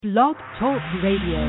Blog Talk Radio.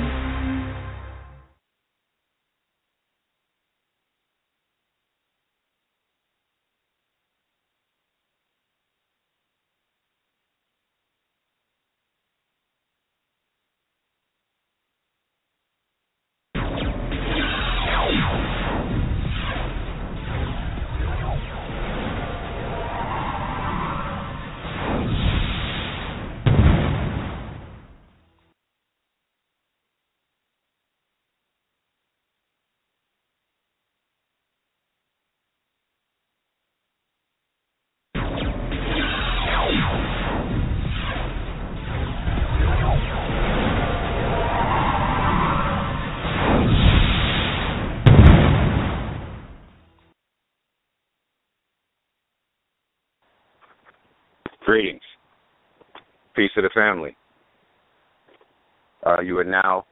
Greetings. Peace to the family. You are now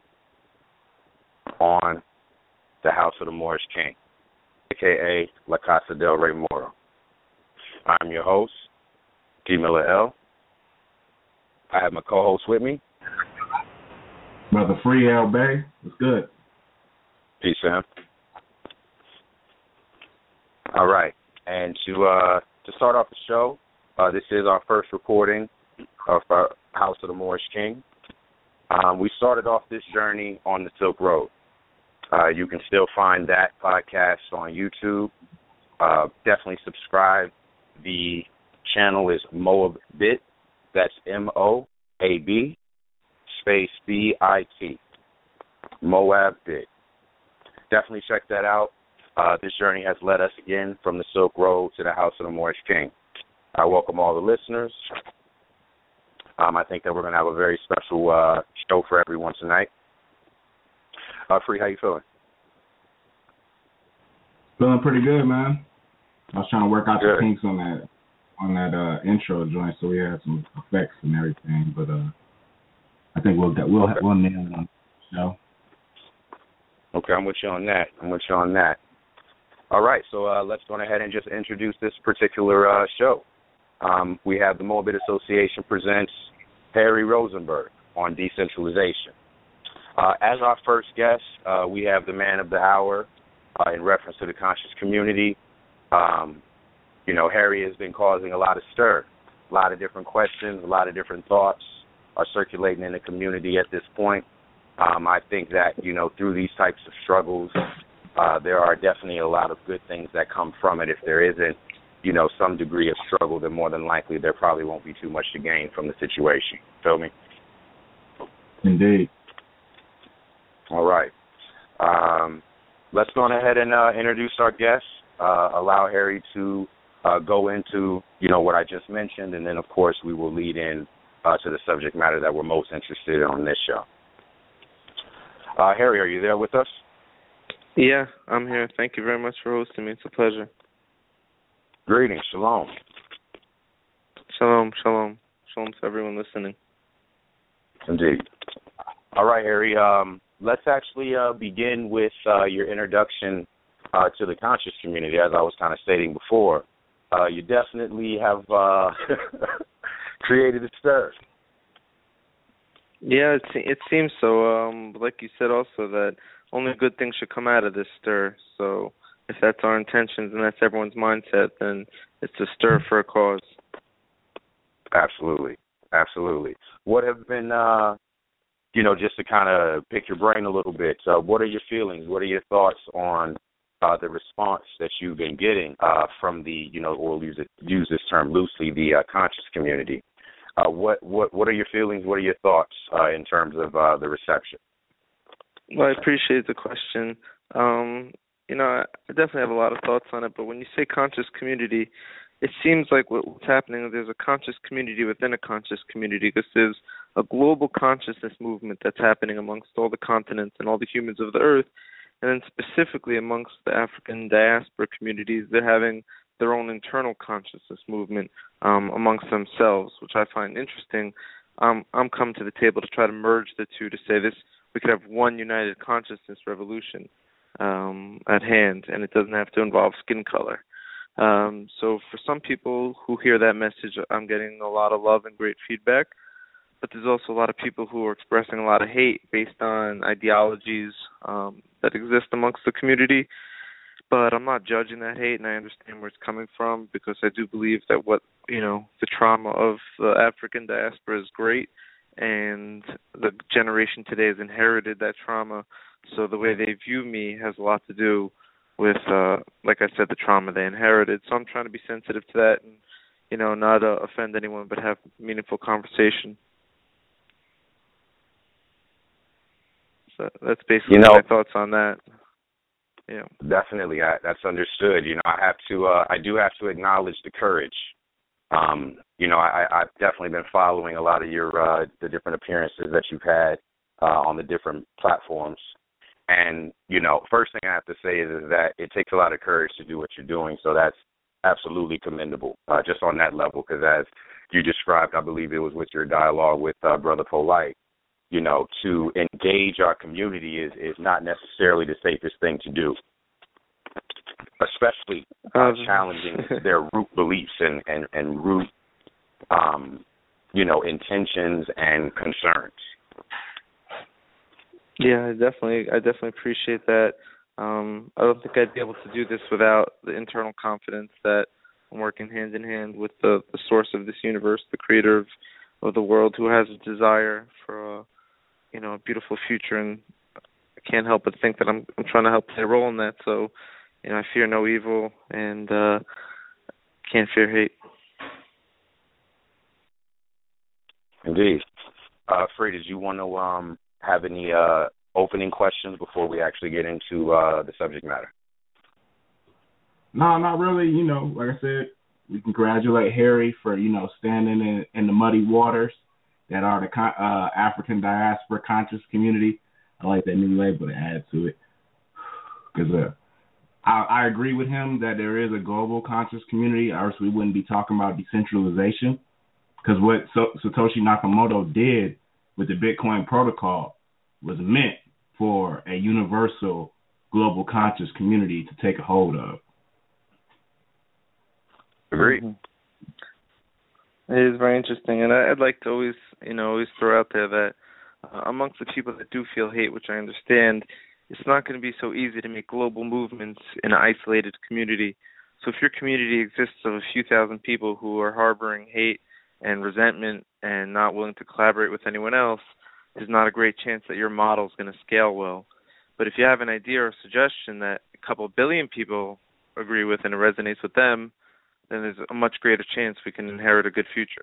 on the House of the Moorish King, a.k.a. La Casa del Rey Moro. I'm your host, G. Miller L. I have my co-host with me. Brother Free L. Bay. What's good? Peace, Sam. All right. And to start off the show, this is our first recording of our House of the Moorish King. We started off this journey on the Silk Road. You can still find that podcast on YouTube. Definitely subscribe. The channel is Moab Bit. That's MOAB space BIT. Moab Bit. Definitely check that out. This journey has led us again from the Silk Road to the House of the Moorish King. I welcome all the listeners. I think that we're going to have a very special show for everyone tonight. Free, how you feeling? Feeling pretty good, man. I was trying to work out the kinks on that intro joint, so we had some effects and everything. But I think we'll nail on the show. Okay, I'm with you on that. All right, so let's go ahead and just introduce this particular show. We have the Moabit Association presents Harry Rosenberg on decentralization. As our first guest, we have the man of the hour in reference to the conscious community. Harry has been causing a lot of stir. A lot of different questions, a lot of different thoughts are circulating in the community at this point. I think that, through these types of struggles, there are definitely a lot of good things that come from it. If there isn't, some degree of struggle, then more than likely there probably won't be too much to gain from the situation. Feel me? Indeed. All right. Let's go ahead and introduce our guest, allow Harry to go into, what I just mentioned, and then, of course, we will lead in to the subject matter that we're most interested in on this show. Harry, are you there with us? Yeah, I'm here. Thank you very much for hosting me. It's a pleasure. Greetings. Shalom. Shalom, shalom. Shalom to everyone listening. Indeed. All right, Harry. Let's actually begin with your introduction to the conscious community. As I was kind of stating before, you definitely have created a stir. Yeah, it seems so. Like you said also that only good things should come out of this stir. So if that's our intentions and that's everyone's mindset, then it's a stir for a cause. Absolutely. What have been, just to kind of pick your brain a little bit, what are your feelings? What are your thoughts on the response that you've been getting from the, we'll use this term loosely, the conscious community? What are your feelings? What are your thoughts in terms of the reception? Well, I appreciate the question. I definitely have a lot of thoughts on it, but when you say conscious community, it seems like what's happening is there's a conscious community within a conscious community, because there's a global consciousness movement that's happening amongst all the continents and all the humans of the earth, and then specifically amongst the African diaspora communities, they're having their own internal consciousness movement amongst themselves, which I find interesting. I'm coming to the table to try to merge the two to say this, we could have one united consciousness revolution at hand, and it doesn't have to involve skin color. So for some people who hear that message, I'm getting a lot of love and great feedback. but there's also a lot of people who are expressing a lot of hate based on ideologies that exist amongst the community. But I'm not judging that hate, and I understand where it's coming from, because I do believe that the trauma of the African diaspora is great, and the generation today has inherited that trauma. So the way they view me has a lot to do with, like I said, the trauma they inherited. So I'm trying to be sensitive to that and, not offend anyone, but have meaningful conversation. So that's basically my thoughts on that. Yeah. Definitely, that's understood. I do have to acknowledge the courage. I've definitely been following a lot of your the different appearances that you've had on the different platforms. And, first thing I have to say is that it takes a lot of courage to do what you're doing. So that's absolutely commendable, just on that level, because as you described, I believe it was with your dialogue with Brother Polite, to engage our community is not necessarily the safest thing to do, especially challenging their root beliefs and root, intentions and concerns. Yeah, I definitely appreciate that. I don't think I'd be able to do this without the internal confidence that I'm working hand in hand with the source of this universe, the creator of the world, who has a desire for a beautiful future, and I can't help but think that I'm trying to help play a role in that. So, I fear no evil and can't fear hate. Indeed. Free, did you want to have any opening questions before we actually get into the subject matter? No, not really. Like I said, we congratulate Harry for, standing in the muddy waters that are the African diaspora conscious community. I like that new label to add to it. Because I agree with him that there is a global conscious community, or else we wouldn't be talking about decentralization. Because what Satoshi Nakamoto did with the Bitcoin protocol was meant for a universal global conscious community to take a hold of. Agreed. It is very interesting, and I'd like to always throw out there that amongst the people that do feel hate, which I understand, it's not going to be so easy to make global movements in an isolated community. So if your community exists of a few thousand people who are harboring hate and resentment and not willing to collaborate with anyone else, there's not a great chance that your model is going to scale well. But if you have an idea or suggestion that a couple billion people agree with and it resonates with them, then there's a much greater chance we can inherit a good future.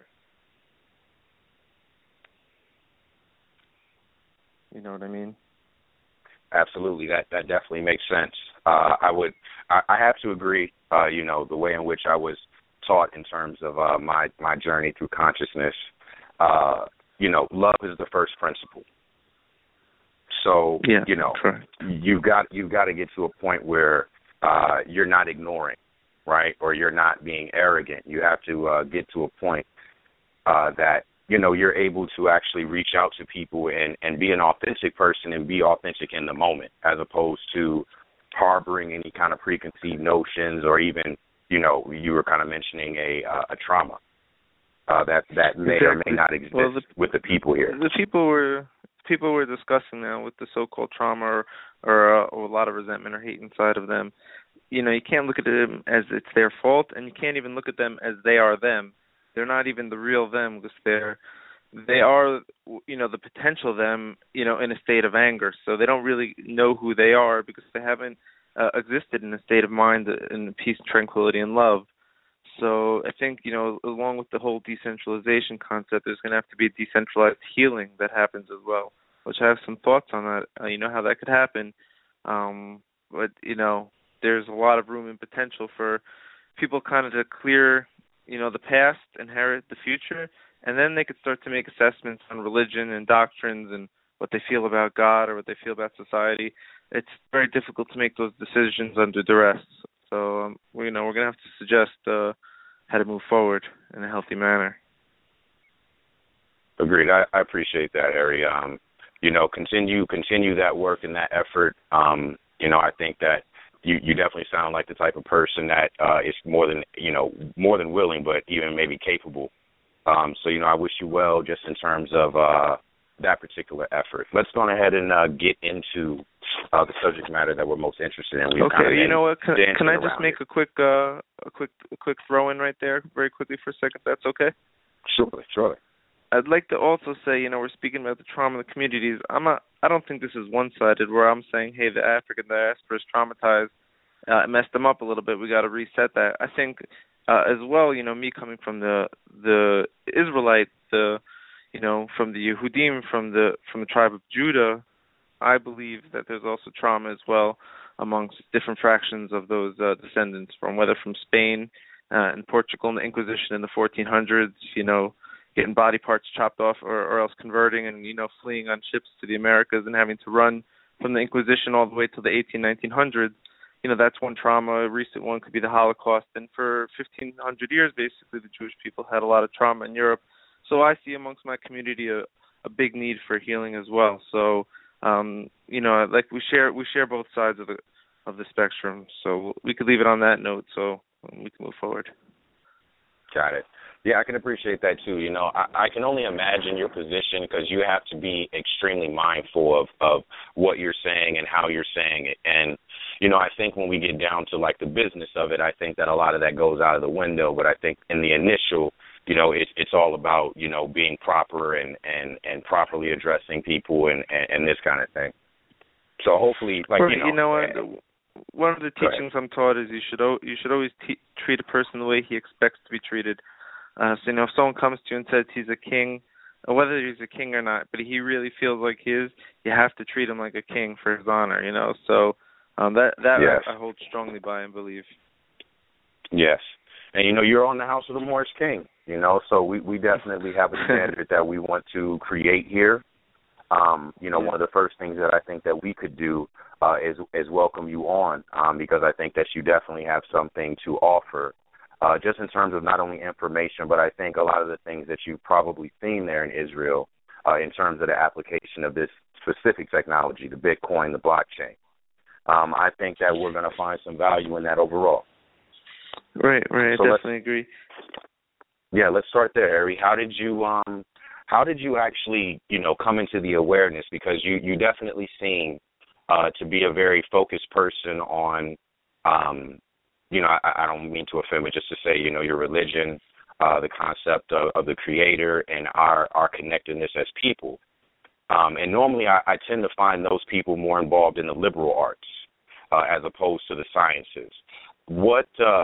You know what I mean? Absolutely. That definitely makes sense. I have to agree, the way in which I was taught in terms of my journey through consciousness, love is the first principle. So, correct. you've got to get to a point where you're not ignoring, right? Or you're not being arrogant. You have to get to a point that, you're able to actually reach out to people and be an authentic person and be authentic in the moment, as opposed to harboring any kind of preconceived notions or even, you were kind of mentioning a trauma that may or may not exist with the people here. The people we're discussing now with the so-called trauma or a lot of resentment or hate inside of them, you can't look at them as it's their fault, and you can't even look at them as they are them. They're not even the real them, because they are, the potential them, in a state of anger. So they don't really know who they are because they haven't existed in a state of mind in peace, tranquility, and love. So I think, along with the whole decentralization concept, there's going to have to be decentralized healing that happens as well, which I have some thoughts on that, how that could happen. But, there's a lot of room and potential for people kind of to clear, the past, inherit the future, and then they could start to make assessments on religion and doctrines and what they feel about God or what they feel about society. It's very difficult to make those decisions under duress. So, we're going to have to suggest how to move forward in a healthy manner. Agreed. I appreciate that, Harry. Continue that work and that effort. I think that you definitely sound like the type of person that is more than willing, but even maybe capable So, I wish you well just in terms of that particular effort. Let's go ahead and get into the subject matter that we're most interested in. Okay, you know what? Can I just make a quick throw in right there, very quickly for a second? That's okay. Surely. I'd like to also say, we're speaking about the trauma of the communities. I don't think this is one-sided, where I'm saying, hey, the African diaspora is traumatized, messed them up a little bit. We got to reset that. I think as well, me coming from the Israelite, from the Yehudim, from the tribe of Judah, I believe that there's also trauma as well amongst different fractions of those descendants, whether from Spain and Portugal and the Inquisition in the 1400s, getting body parts chopped off or else converting and, fleeing on ships to the Americas and having to run from the Inquisition all the way to the 1900s. That's one trauma. A recent one could be the Holocaust. And for 1,500 years, basically, the Jewish people had a lot of trauma in Europe. So I see amongst my community a big need for healing as well. So, like we share both sides of the spectrum. So we could leave it on that note so we can move forward. Got it. Yeah, I can appreciate that too. I can only imagine your position because you have to be extremely mindful of what you're saying and how you're saying it. And, I think when we get down to like the business of it, I think that a lot of that goes out of the window. But I think in the initial, it's all about, being proper and properly addressing people and this kind of thing. So hopefully, what? One of the teachings I'm taught is you should always treat a person the way he expects to be treated. So, if someone comes to you and says he's a king, or whether he's a king or not, but he really feels like he is, you have to treat him like a king for his honor, So that yes. I hold strongly by and believe. Yes. And, you're on the House of the Moorish King, so we definitely have a standard that we want to create here. One of the first things that I think that we could do is welcome you on because I think that you definitely have something to offer. Just in terms of not only information, but I think a lot of the things that you've probably seen there in Israel in terms of the application of this specific technology, the Bitcoin, the blockchain. I think that we're going to find some value in that overall. Right. I definitely agree. Yeah, let's start there, Harry. How did you actually, come into the awareness? Because you definitely seem to be a very focused person on I don't mean to offend, but just to say, your religion, the concept of the Creator, and our connectedness as people. And normally I tend to find those people more involved in the liberal arts as opposed to the sciences. What,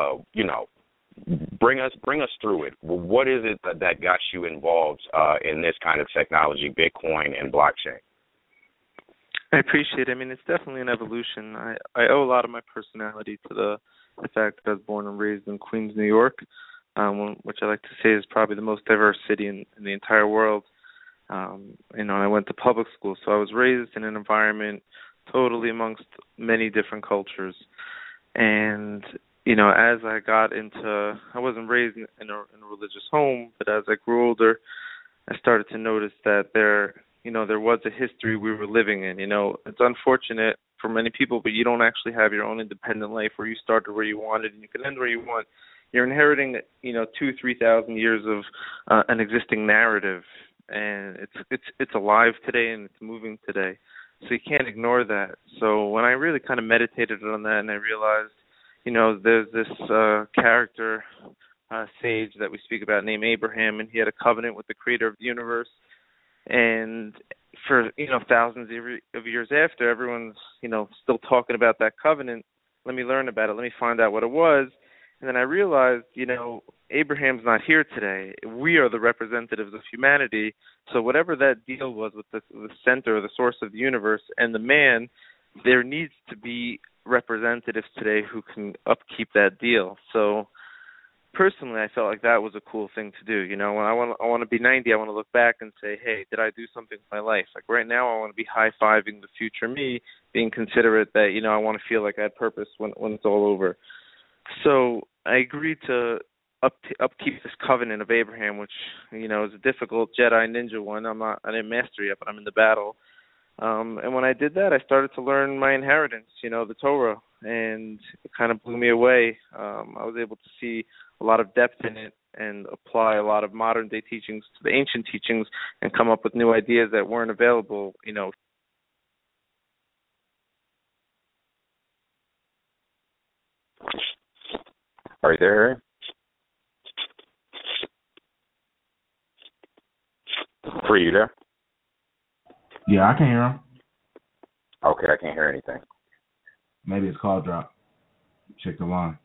bring us through it. What is it that got you involved in this kind of technology, Bitcoin and blockchain? I appreciate it. I mean, it's definitely an evolution. I owe a lot of my personality to the fact that I was born and raised in Queens, New York, which I like to say is probably the most diverse city in the entire world. I went to public school, so I was raised in an environment totally amongst many different cultures. And, as I got into, I wasn't raised in a religious home, but as I grew older, I started to notice that there was a history we were living in. It's unfortunate for many people, but you don't actually have your own independent life where you started where you wanted and you can end where you want. You're inheriting, 2,000-3,000 years of an existing narrative, and it's alive today and it's moving today. So you can't ignore that. So when I really kind of meditated on that and I realized, there's this character, sage that we speak about named Abraham, and he had a covenant with the Creator of the universe. And for, thousands of years after, everyone's, still talking about that covenant. Let me learn about it. Let me find out what it was. And then I realized, Abraham's not here today. We are the representatives of humanity. So whatever that deal was with the center or the source of the universe and the man, there needs to be representatives today who can upkeep that deal. So personally, I felt like that was a cool thing to do. When I want to be 90, I want to look back and say, hey, did I do something with my life? Like right now, I want to be high-fiving the future me, being considerate that, I want to feel like I had purpose when it's all over. So I agreed to upkeep this covenant of Abraham, which, is a difficult Jedi ninja one. I didn't master it yet, but I'm in the battle. And when I did that, I started to learn my inheritance, the Torah, and it kind of blew me away. I was able to see a lot of depth in it, and apply a lot of modern day teachings to the ancient teachings and come up with new ideas that weren't available, Are you there? Are you there? Yeah, I can hear him. Okay, I can't hear anything. Maybe it's call drop. Check the line.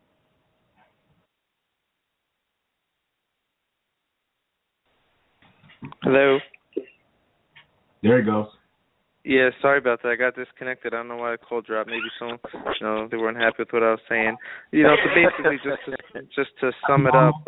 Hello? There he goes. Yeah, sorry about that. I got disconnected. I don't know why the call dropped. Maybe someone, they weren't happy with what I was saying. So basically, just to sum it up,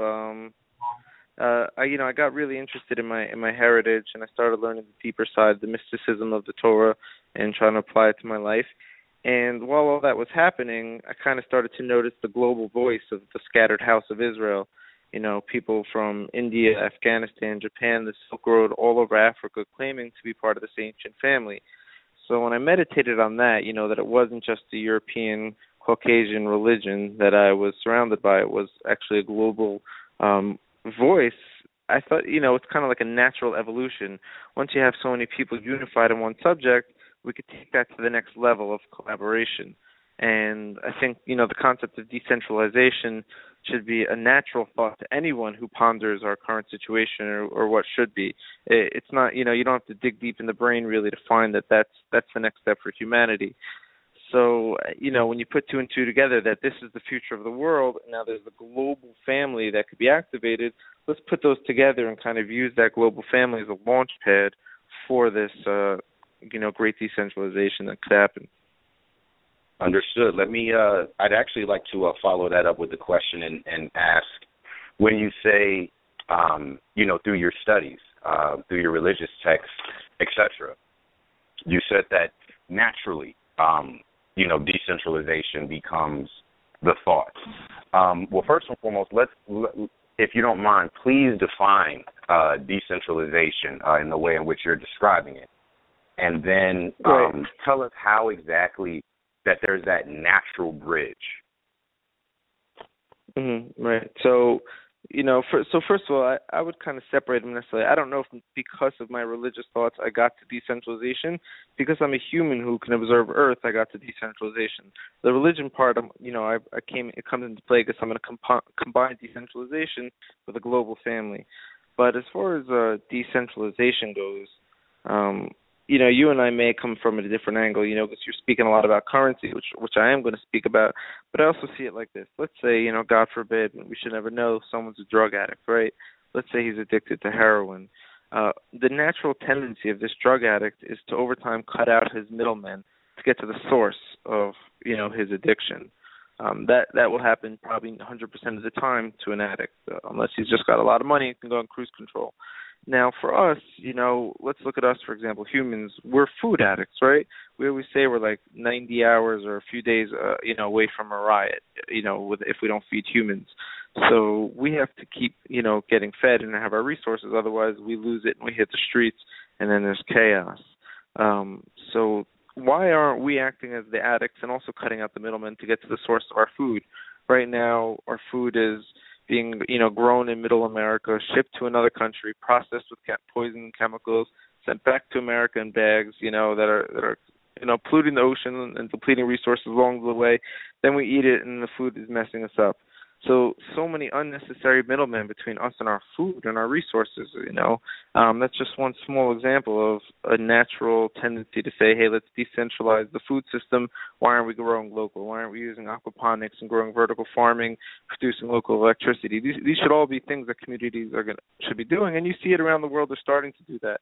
I got really interested in my heritage, and I started learning the deeper side, the mysticism of the Torah, and trying to apply it to my life. And while all that was happening, I kind of started to notice the global voice of the scattered house of Israel. People from India, Afghanistan, Japan, the Silk Road, all over Africa, claiming to be part of this ancient family. So when I meditated on that, that it wasn't just a European Caucasian religion that I was surrounded by, it was actually a global voice. I thought, it's kind of like a natural evolution. Once you have so many people unified in one subject, we could take that to the next level of collaboration. And I think, the concept of decentralization should be a natural thought to anyone who ponders our current situation or what should be. It's not, you don't have to dig deep in the brain really to find that that's the next step for humanity. So, when you put two and two together, that this is the future of the world, and now there's the global family that could be activated, let's put those together and kind of use that global family as a launch pad for this, great decentralization that could happen. Understood. Let me, I'd actually like to follow that up with a question and ask, when you say, through your studies, through your religious texts, etc., you said that naturally, decentralization becomes the thought. Well, first and foremost, if you don't mind, please define decentralization in the way in which you're describing it. And then tell us how exactly that there's that natural bridge. Right. So, first of all, I would kind of separate them necessarily. I don't know if because of my religious thoughts I got to decentralization. Because I'm a human who can observe Earth, I got to decentralization. The religion part, it comes into play because I'm going to combine decentralization with a global family. But as far as decentralization goes, you and I may come from a different angle, because you're speaking a lot about currency, which I am going to speak about. But I also see it like this. Let's say, God forbid, we should never know someone's a drug addict, right? Let's say he's addicted to heroin. The natural tendency of this drug addict is to, over time, cut out his middlemen to get to the source of, his addiction. That will happen probably 100% of the time to an addict, unless he's just got a lot of money and can go on cruise control. Now, for us, let's look at us, for example, humans. We're food addicts, right? We always say we're like 90 hours or a few days, away from a riot, if we don't feed humans. So we have to keep, getting fed and have our resources. Otherwise, we lose it and we hit the streets, and then there's chaos. So why aren't we acting as the addicts and also cutting out the middlemen to get to the source of our food? Right now, our food is being, grown in Middle America, shipped to another country, processed with poison chemicals, sent back to America in bags, that are polluting the ocean and depleting resources along the way. Then we eat it, and the food is messing us up. So many unnecessary middlemen between us and our food and our resources, That's just one small example of a natural tendency to say, hey, let's decentralize the food system. Why aren't we growing local? Why aren't we using aquaponics and growing vertical farming, producing local electricity? These should all be things that communities should be doing, and you see it around the world. They're starting to do that.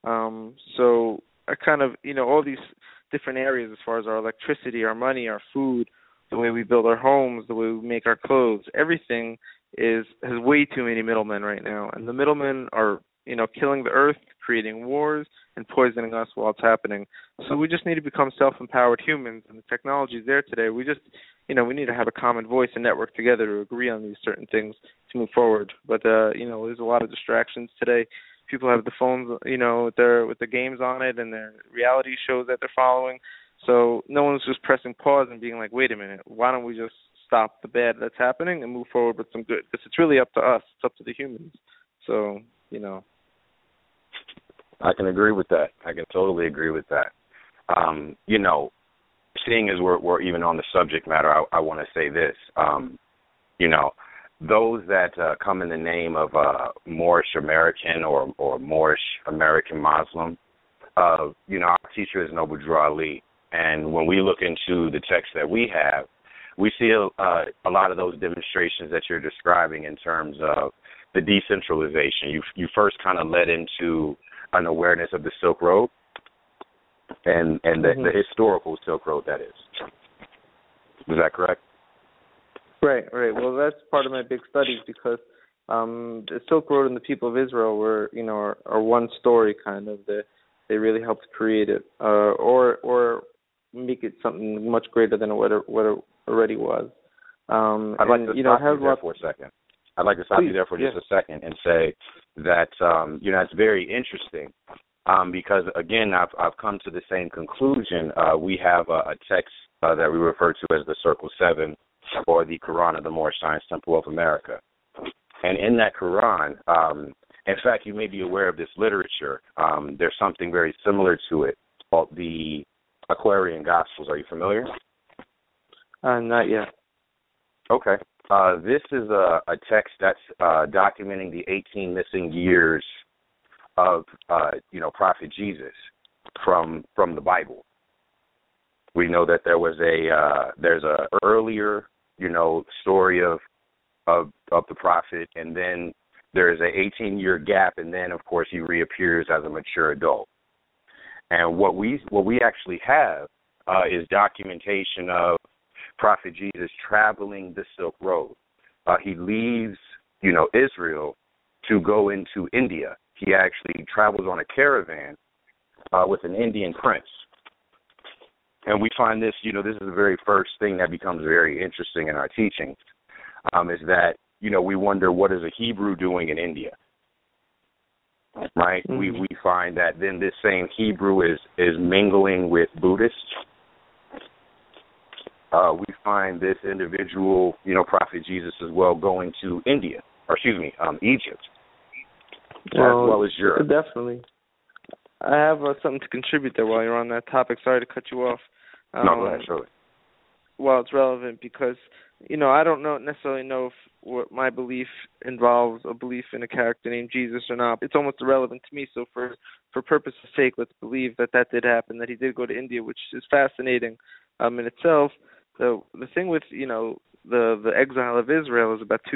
So I kind of, all these different areas as far as our electricity, our money, our food, the way we build our homes, the way we make our clothes, everything has way too many middlemen right now. And the middlemen are, killing the earth, creating wars, and poisoning us while it's happening. So we just need to become self-empowered humans, and the technology is there today. We just, we need to have a common voice and network together to agree on these certain things to move forward. But, there's a lot of distractions today. People have the phones, with the games on it and their reality shows that they're following. So no one's just pressing pause and being like, wait a minute, why don't we just stop the bad that's happening and move forward with some good. Because it's really up to us. It's up to the humans. So, I can agree with that. I can totally agree with that. Seeing as we're even on the subject matter, I want to say this. Those that come in the name of Moorish American or Moorish American Muslim, our teacher is Noble Drew Ali. And when we look into the text that we have, we see a lot of those demonstrations that you're describing in terms of the decentralization. You first kind of led into an awareness of the Silk Road and the historical Silk Road, that is. Is that correct? Right. Well, that's part of my big studies because the Silk Road and the people of Israel were, are one story kind of. They really helped create it, or make it something much greater than what it already was. I'd like to stop you there for a second. I'd like to stop you there for just a second and say that it's very interesting because again I've come to the same conclusion. We have a text that we refer to as the Circle 7 or the Quran of the Moorish Science Temple of America, and in that Quran, in fact, you may be aware of this literature. There's something very similar to it called the Aquarian Gospels. Are you familiar? Not yet. Okay. This is a text that's documenting the 18 missing years of, Prophet Jesus from the Bible. We know that there was there's a earlier, story of the prophet, and then there is a 18-year gap, and then of course he reappears as a mature adult. And what we actually have is documentation of Prophet Jesus traveling the Silk Road. He leaves, Israel to go into India. He actually travels on a caravan with an Indian prince. And we find this, this is the very first thing that becomes very interesting in our teachings, is that, we wonder what is a Hebrew doing in India, right? Mm-hmm. We find that then this same Hebrew is mingling with Buddhists. We find this individual, Prophet Jesus as well, going to Egypt, as well as Europe. Definitely. I have something to contribute there while you're on that topic. Sorry to cut you off. No, go ahead, surely. Well, it's relevant because, I don't necessarily know if what my belief involves a belief in a character named Jesus or not. It's almost irrelevant to me. So for purpose's sake, let's believe that did happen, that he did go to India, which is fascinating in itself. The thing with, the exile of Israel is about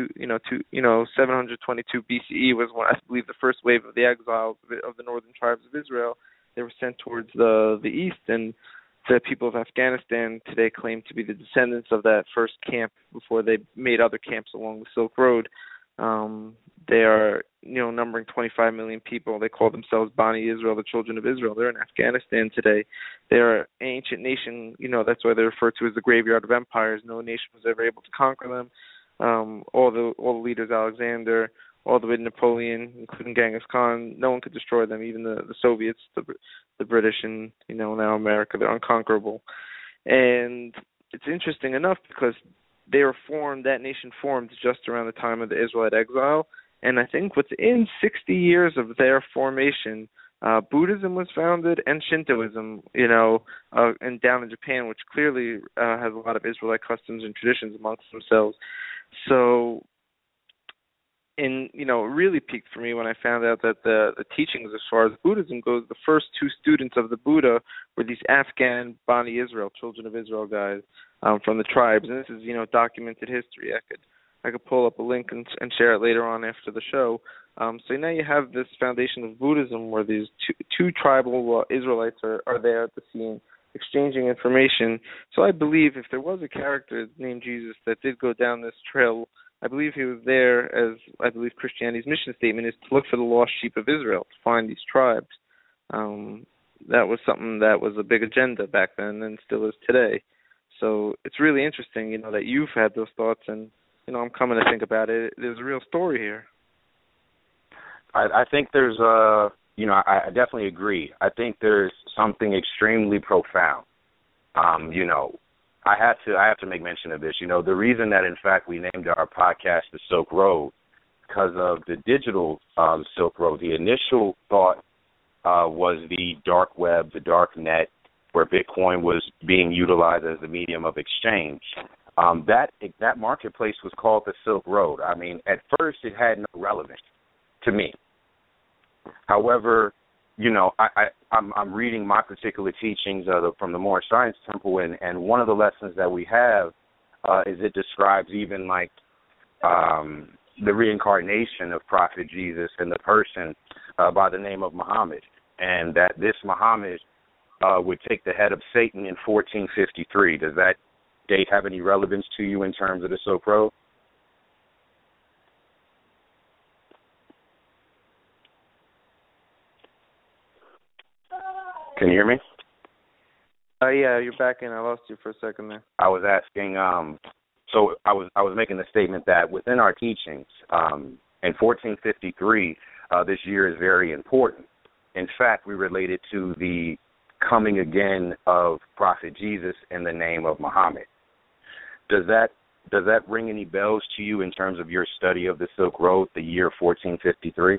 722 BCE was when I believe the first wave of the exiles of the northern tribes of Israel. They were sent towards the east, and the people of Afghanistan today claim to be the descendants of that first camp before they made other camps along the Silk Road. They are, numbering 25 million people. They call themselves Bani Israel, the children of Israel. They're in Afghanistan today. They're an ancient nation. That's why they're referred to as the graveyard of empires. No nation was ever able to conquer them. All the leaders, Alexander, all the way to Napoleon, including Genghis Khan, no one could destroy them. Even the Soviets, the British, and now America, they're unconquerable. And it's interesting enough because that nation formed just around the time of the Israelite exile. And I think within 60 years of their formation, Buddhism was founded and Shintoism, and down in Japan, which clearly has a lot of Israelite customs and traditions amongst themselves. So, it really peaked for me when I found out that the teachings as far as Buddhism goes, the first two students of the Buddha were these Afghan Bani Israel, children of Israel guys from the tribes. And this is, documented history. I could pull up a link and share it later on after the show. So now you have this foundation of Buddhism where these two tribal Israelites are there at the scene exchanging information. So I believe if there was a character named Jesus that did go down this trail, I believe he was there as, I believe Christianity's mission statement is to look for the lost sheep of Israel, to find these tribes. That was something that was a big agenda back then and still is today. So it's really interesting, that you've had those thoughts, and, I'm coming to think about it. There's a real story here. I think there's I definitely agree. I think there's something extremely profound, I have to make mention of this. You know, the reason that in fact we named our podcast the Silk Road, because of the digital Silk Road. The initial thought was the dark web, the dark net, where Bitcoin was being utilized as a medium of exchange. That marketplace was called the Silk Road. I mean, at first it had no relevance to me. However, you know, I'm reading my particular teachings from the Moorish Science Temple, and one of the lessons that we have is it describes even like the reincarnation of Prophet Jesus in the person by the name of Muhammad, and that this Muhammad would take the head of Satan in 1453. Does that date have any relevance to you in terms of the Silk Road? Can you hear me? Yeah, you're back in. I lost you for a second there. I was asking. So I was making the statement that within our teachings, in 1453, this year is very important. In fact, we relate it to the coming again of Prophet Jesus in the name of Muhammad. Does that ring any bells to you in terms of your study of the Silk Road, the year 1453?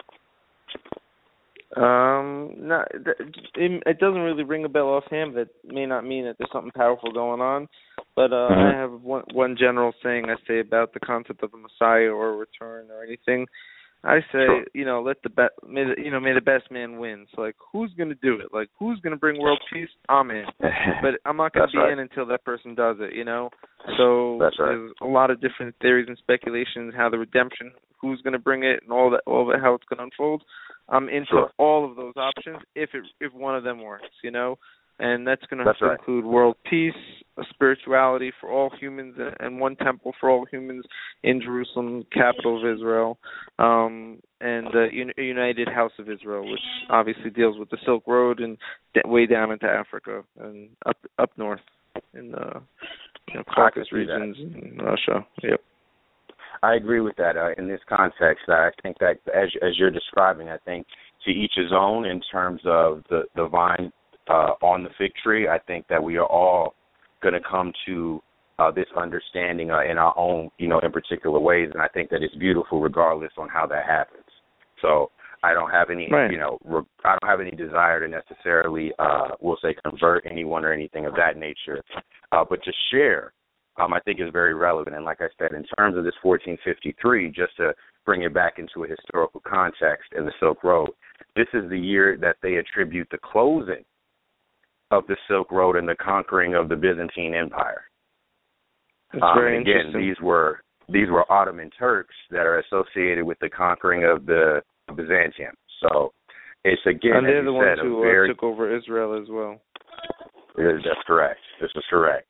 No, it doesn't really ring a bell offhand. That may not mean that there's something powerful going on. But I have one general saying I say about the concept of a Messiah or a return or anything. I say, sure. You know, may the best man win. So, like, who's going to do it? Like, who's going to bring world peace? I'm in. But I'm not going to be in until that person does it, you know? So there's a lot of different theories and speculations, how the redemption, who's going to bring it, and all that, how it's going to unfold. I'm into all of those options if one of them works, you know? And that's going to include world peace, a spirituality for all humans, and one temple for all humans in Jerusalem, capital of Israel, and a united house of Israel, which obviously deals with the Silk Road and way down into Africa and up north in the Caucasus regions in Russia. Yep. I agree with that. In this context, I think that as you're describing, I think to each his own in terms of the vine on the fig tree. I think that we are all going to come to this understanding in our own, in particular ways, and I think that it's beautiful regardless on how that happens. So I don't have any, I don't have any desire to necessarily, we'll say, convert anyone or anything of that nature, but to share, I think is very relevant. And like I said, in terms of this 1453, just to bring it back into a historical context in the Silk Road, this is the year that they attribute the closing of the Silk Road and the conquering of the Byzantine Empire. That's very again, these were Ottoman Turks that are associated with the conquering of the Byzantium. So it's again, and they're the ones who took over Israel as well. That's correct. This is correct.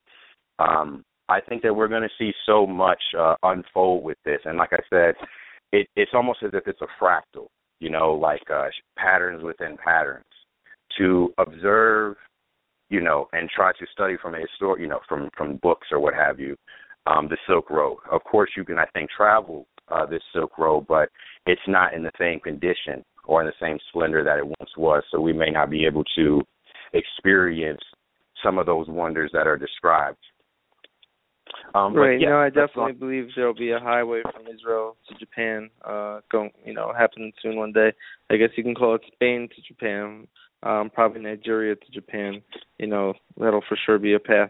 I think that we're going to see so much unfold with this, and like I said, it's almost as if it's a fractal, like patterns within patterns. To observe, and try to study from a from books or what have you, the Silk Road. Of course, you can, I think, travel this Silk Road, but it's not in the same condition or in the same splendor that it once was, so we may not be able to experience some of those wonders that are described. Right. Yeah, I definitely believe there will be a highway from Israel to Japan, happening soon one day. I guess you can call it Spain to Japan, probably Nigeria to Japan. That'll for sure be a path.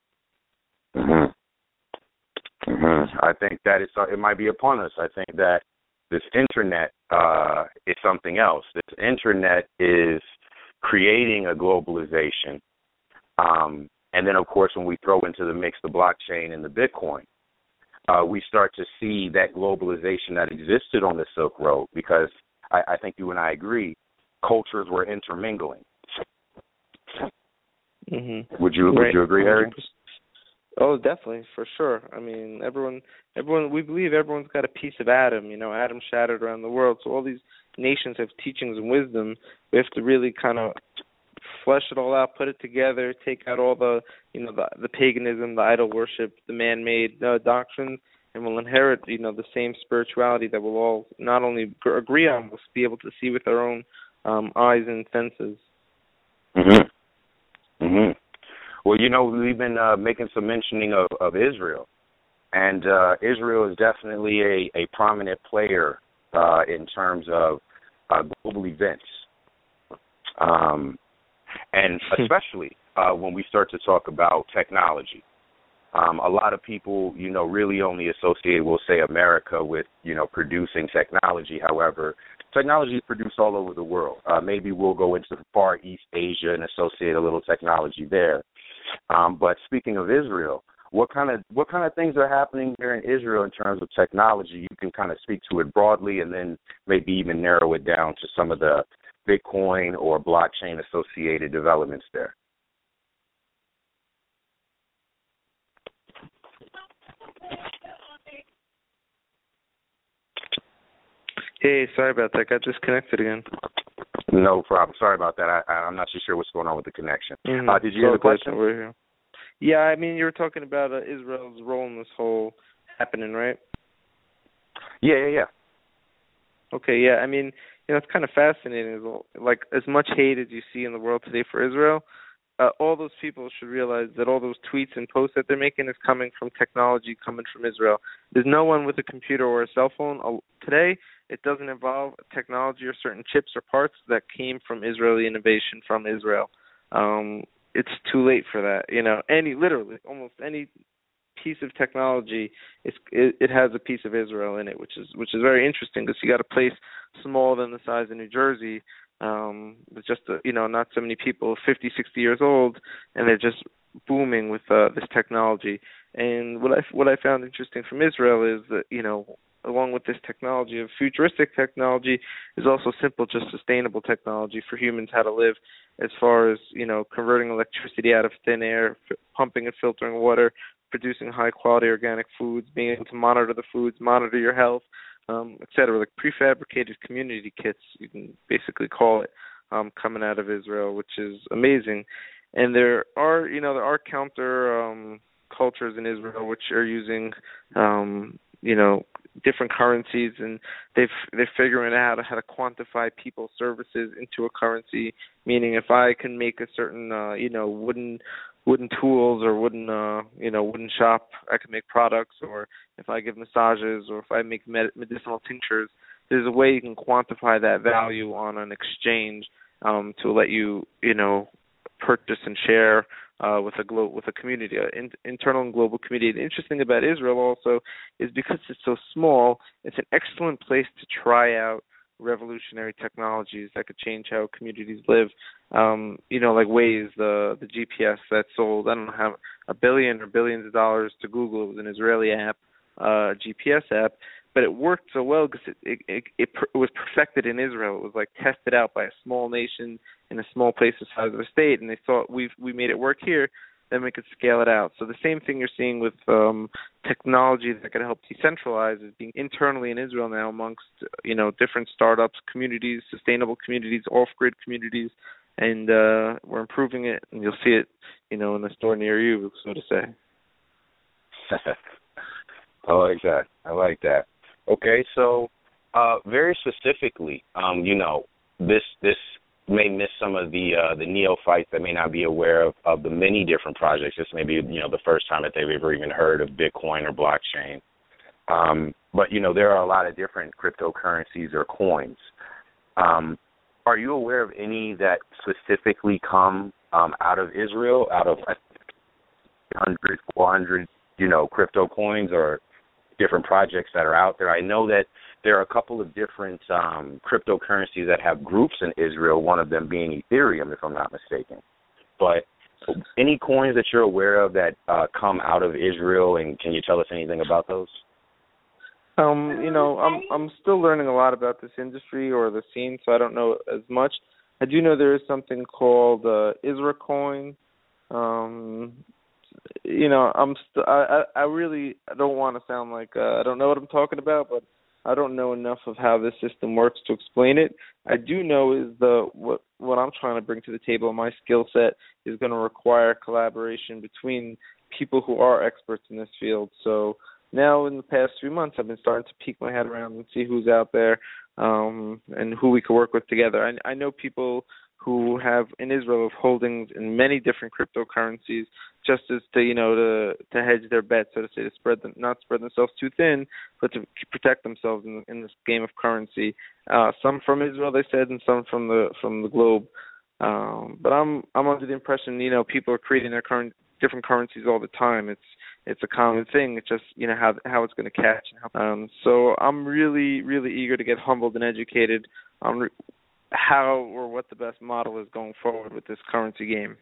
I think that it might be upon us. I think that this internet is something else. This internet is creating a globalization. And then, of course, when we throw into the mix the blockchain and the Bitcoin, we start to see that globalization that existed on the Silk Road, because I think you and I agree, cultures were intermingling. Mm-hmm. Would you agree, Harry? Oh, definitely, for sure. I mean, everyone. We believe everyone's got a piece of Adam. Adam shattered around the world. So all these nations have teachings and wisdom. We have to really kind of flesh it all out, put it together, take out all the, the paganism, the idol worship, the man-made doctrines, and we'll inherit, the same spirituality that we'll all not only agree on, we'll be able to see with our own eyes and senses. Well, Well, we've been making some mentioning of Israel, and Israel is definitely a prominent player in terms of global events, and especially when we start to talk about technology. A lot of people, really only associate, we'll say, America with, producing technology. However, technology is produced all over the world. Maybe we'll go into Far East Asia and associate a little technology there. But speaking of Israel, what kind of things are happening there in Israel in terms of technology? You can kind of speak to it broadly, and then maybe even narrow it down to some of the Bitcoin or blockchain associated developments there. Hey, sorry about that. Got disconnected again. No problem. Sorry about that. I'm not too sure what's going on with the connection. Mm-hmm. Did you hear the question? We're here. Yeah, I mean, you were talking about Israel's role in this whole happening, right? Yeah. Okay, yeah. I mean, it's kind of fascinating. Like, as much hate as you see in the world today for Israel, all those people should realize that all those tweets and posts that they're making is coming from technology, coming from Israel. There's no one with a computer or a cell phone today. It doesn't involve technology or certain chips or parts that came from Israeli innovation from Israel. It's too late for that. Literally almost any piece of technology, it has a piece of Israel in it, which is very interesting, because you got a place smaller than the size of New Jersey, with just not so many people, 50, 60 years old, and they're just booming with this technology. And what I found interesting from Israel is that along with this technology of futuristic technology is also simple, just sustainable technology for humans how to live, as far as converting electricity out of thin air, pumping and filtering water, producing high quality organic foods, being able to monitor the foods, monitor your health, etc. Like prefabricated community kits, you can basically call it, coming out of Israel, which is amazing. And there are counter cultures in Israel which are using different currencies, and they're figuring out how to quantify people's services into a currency. Meaning, if I can make a certain wooden tools or wooden shop, I can make products. Or if I give massages, or if I make medicinal tinctures, there's a way you can quantify that value on an exchange to let you purchase and share with a community, internal and global community. The interesting about Israel also is because it's so small, it's an excellent place to try out revolutionary technologies that could change how communities live. Like Waze, the GPS that sold, I don't know how, $1 billion or billions of dollars to Google. It was an Israeli app, a GPS app, but it worked so well because it was perfected in Israel. It was like tested out by a small nation in a small place the size of a state, and they thought we made it work here, then we could scale it out. So the same thing you're seeing with technology that could help decentralize is being internally in Israel now amongst different startups, communities, sustainable communities, off-grid communities, and we're improving it, and you'll see it, in a store near you, so to say. I like that. Okay, so very specifically, this may miss some of the neophytes that may not be aware of the many different projects. This may be the first time that they've ever even heard of Bitcoin or blockchain. But there are a lot of different cryptocurrencies or coins. Are you aware of any that specifically come out of Israel, out of 100, 400, crypto coins or different projects that are out there? I know that there are a couple of different cryptocurrencies that have groups in Israel, one of them being Ethereum, if I'm not mistaken. But any coins that you're aware of that come out of Israel, and can you tell us anything about those? I'm still learning a lot about this industry or the scene, so I don't know as much. I do know there is something called Isra Coin. I really don't want to sound like I don't know what I'm talking about, but I don't know enough of how this system works to explain it. I do know is what I'm trying to bring to the table. My skill set is going to require collaboration between people who are experts in this field. So now in the past few months, I've been starting to peek my head around and see who's out there and who we can work with together. I know people who have in Israel of holdings in many different cryptocurrencies, just as to hedge their bets, so to say, to not spread themselves too thin, but to protect themselves in this game of currency. Some from Israel, they said, and some from the globe. But I'm under the impression, people are creating their different currencies all the time. It's a common thing. It's just how it's going to catch. So I'm really, really eager to get humbled and educated on how or what the best model is going forward with this currency game.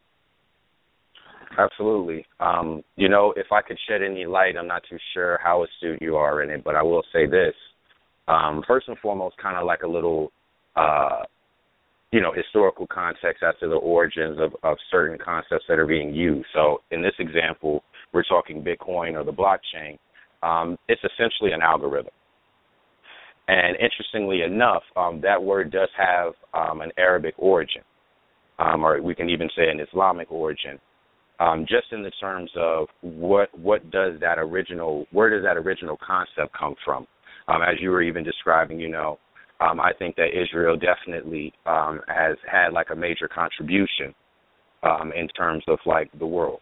Absolutely. If I could shed any light, I'm not too sure how astute you are in it, but I will say this. First and foremost, kind of like a little, historical context as to the origins of certain concepts that are being used. So in this example, we're talking Bitcoin or the blockchain. It's essentially an algorithm. And interestingly enough, that word does have an Arabic origin, or we can even say an Islamic origin. Just in the terms of where does that original concept come from? As you were even describing, I think that Israel definitely has had like a major contribution in terms of like the world.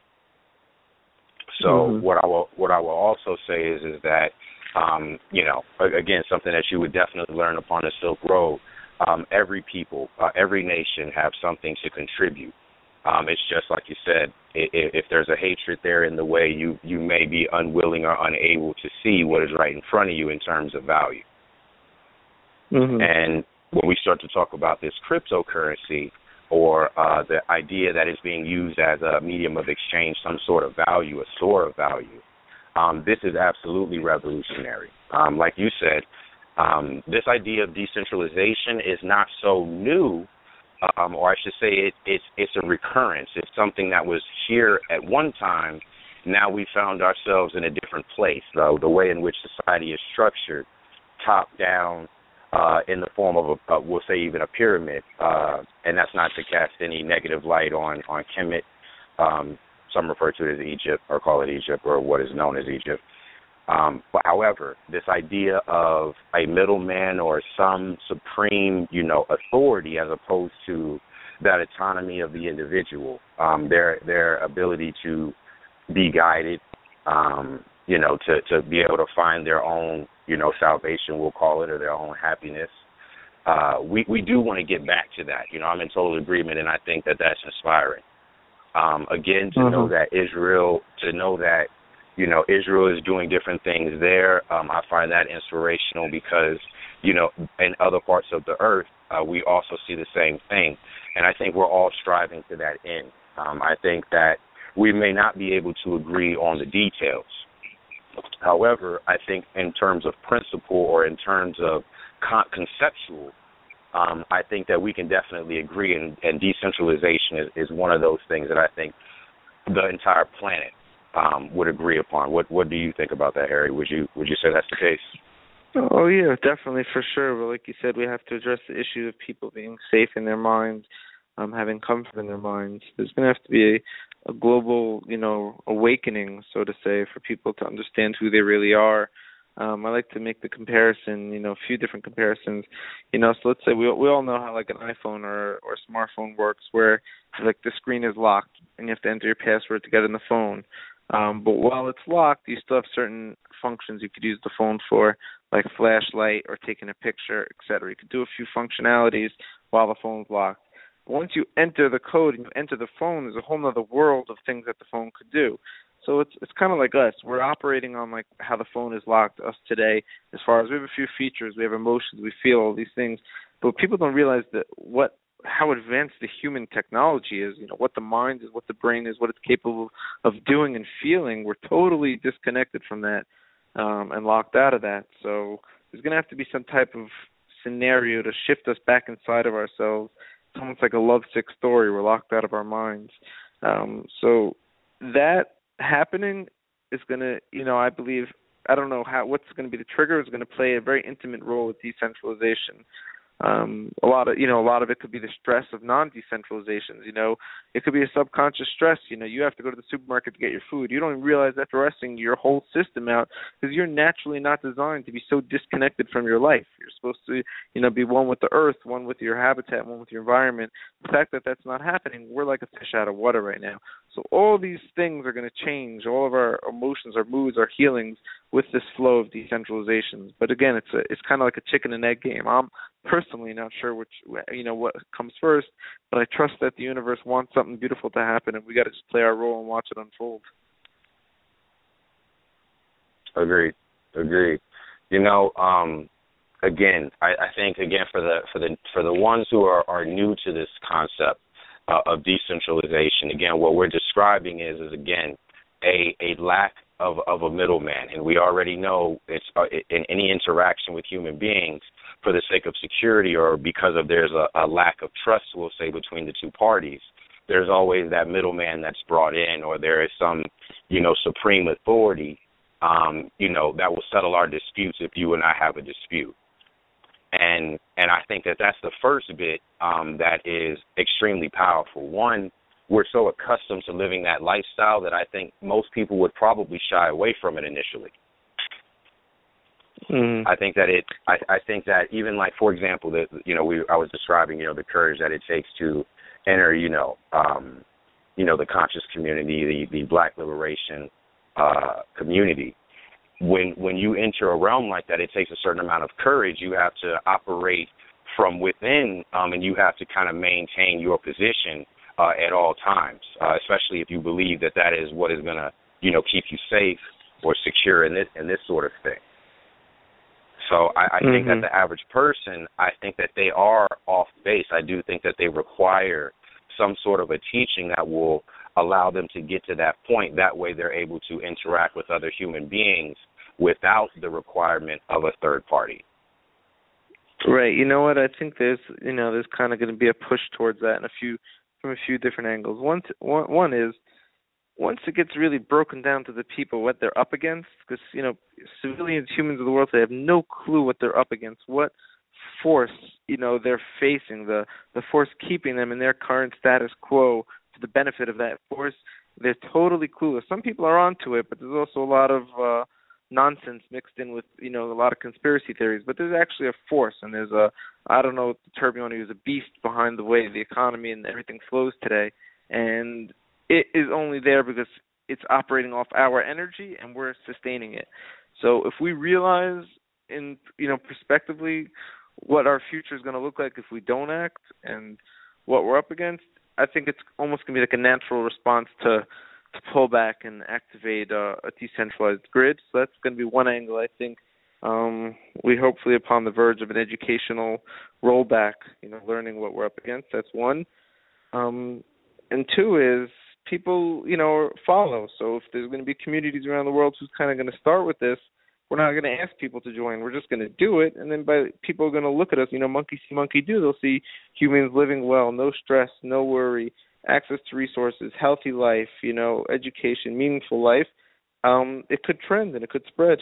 So what I will also say is that again, something that you would definitely learn upon the Silk Road. Every people, every nation have something to contribute. It's just like you said, if there's a hatred there in the way, you may be unwilling or unable to see what is right in front of you in terms of value. Mm-hmm. And when we start to talk about this cryptocurrency or the idea that it's being used as a medium of exchange, some sort of value, a store of value, this is absolutely revolutionary. Like you said, this idea of decentralization is not so new. Or I should say it's a recurrence. It's something that was here at one time. Now we found ourselves in a different place. The way in which society is structured, top down, in the form of we'll say even a pyramid. And that's not to cast any negative light on Kemet. Some refer to it as Egypt or call it Egypt or what is known as Egypt. But however, this idea of a middleman or some supreme, authority as opposed to that autonomy of the individual, their ability to be guided, to be able to find their own, salvation, we'll call it, or their own happiness. We do want to get back to that. I'm in total agreement, and I think that that's inspiring. Again, to know that Israel is doing different things there. I find that inspirational because, in other parts of the earth, we also see the same thing. And I think we're all striving to that end. I think that we may not be able to agree on the details. However, I think in terms of principle or in terms of conceptual, I think that we can definitely agree, and decentralization is one of those things that I think the entire planet would agree upon. What do you think about that, Harry? Would you say that's the case? Oh yeah, definitely, for sure. But like you said, we have to address the issue of people being safe in their minds, having comfort in their minds. There's going to have to be a global, awakening, so to say, for people to understand who they really are. I like to make the comparison, a few different comparisons. So let's say we all know how like an iPhone or a smartphone works, where like the screen is locked and you have to enter your password to get in the phone. But while it's locked, you still have certain functions you could use the phone for, like flashlight or taking a picture, etc. You could do a few functionalities while the phone's locked. But once you enter the code and you enter the phone, there's a whole other world of things that the phone could do. So it's kind of like us. We're operating on like how the phone is locked, us today, as far as we have a few features, we have emotions, we feel all these things. But people don't realize that how advanced the human technology is, what the mind is, what the brain is, what it's capable of doing and feeling. We're totally disconnected from that and locked out of that. So there's going to have to be some type of scenario to shift us back inside of ourselves. It's almost like a lovesick story. We're locked out of our minds. So that happening is going to, I believe, I don't know what's going to be the trigger. Is going to play a very intimate role with decentralization. A lot of it could be the stress of non-decentralizations. It could be a subconscious stress. You have to go to the supermarket to get your food. You don't even realize that they're stressing your whole system out because you're naturally not designed to be so disconnected from your life. You're supposed to, be one with the earth, one with your habitat, one with your environment. The fact that that's not happening, we're like a fish out of water right now. So all these things are going to change. All of our emotions, our moods, our healings with this flow of decentralizations. But again, it's kind of like a chicken and egg game. I'm personally not sure what comes first, but I trust that the universe wants something beautiful to happen, and we got to just play our role and watch it unfold. Agreed. Again, I think for the ones who are new to this concept of decentralization, again, what we're describing is again a lack of a middleman, and we already know it's in any interaction with human beings, for the sake of security or because there's a lack of trust, we'll say, between the two parties, there's always that middleman that's brought in, or there is some, supreme authority, that will settle our disputes if you and I have a dispute. And I think that's the first bit that is extremely powerful. One, we're so accustomed to living that lifestyle that I think most people would probably shy away from it initially. I think that even like, for example, I was describing, the courage that it takes to enter, the conscious community, the Black liberation community. When you enter a realm like that, it takes a certain amount of courage. You have to operate from within, and you have to kind of maintain your position at all times, especially if you believe that is what is going to, keep you safe or secure in this sort of thing. So I think that the average person, I think that they are off base. I do think that they require some sort of a teaching that will allow them to get to that point. That way they're able to interact with other human beings without the requirement of a third party. Right. You know what? I think there's kind of going to be a push towards that from a few different angles. One is, once it gets really broken down to the people, what they're up against, because, civilians, humans of the world, they have no clue what they're up against, what force, they're facing, the force keeping them in their current status quo to the benefit of that force. They're totally clueless. Some people are onto it, but there's also a lot of nonsense mixed in with, a lot of conspiracy theories. But there's actually a force, and there's I don't know what the term you want to use, a beast behind the way the economy and everything flows today. And it is only there because it's operating off our energy and we're sustaining it. So if we realize prospectively what our future is going to look like if we don't act and what we're up against, I think it's almost going to be like a natural response to pull back and activate a decentralized grid. So that's going to be one angle, I think. We hopefully upon the verge of an educational rollback, learning what we're up against. That's one. And two is people, follow. So if there's going to be communities around the world who's kind of going to start with this, we're not going to ask people to join. We're just going to do it. And then people are going to look at us, monkey see, monkey do. They'll see humans living well, no stress, no worry, access to resources, healthy life, education, meaningful life. It could trend and it could spread.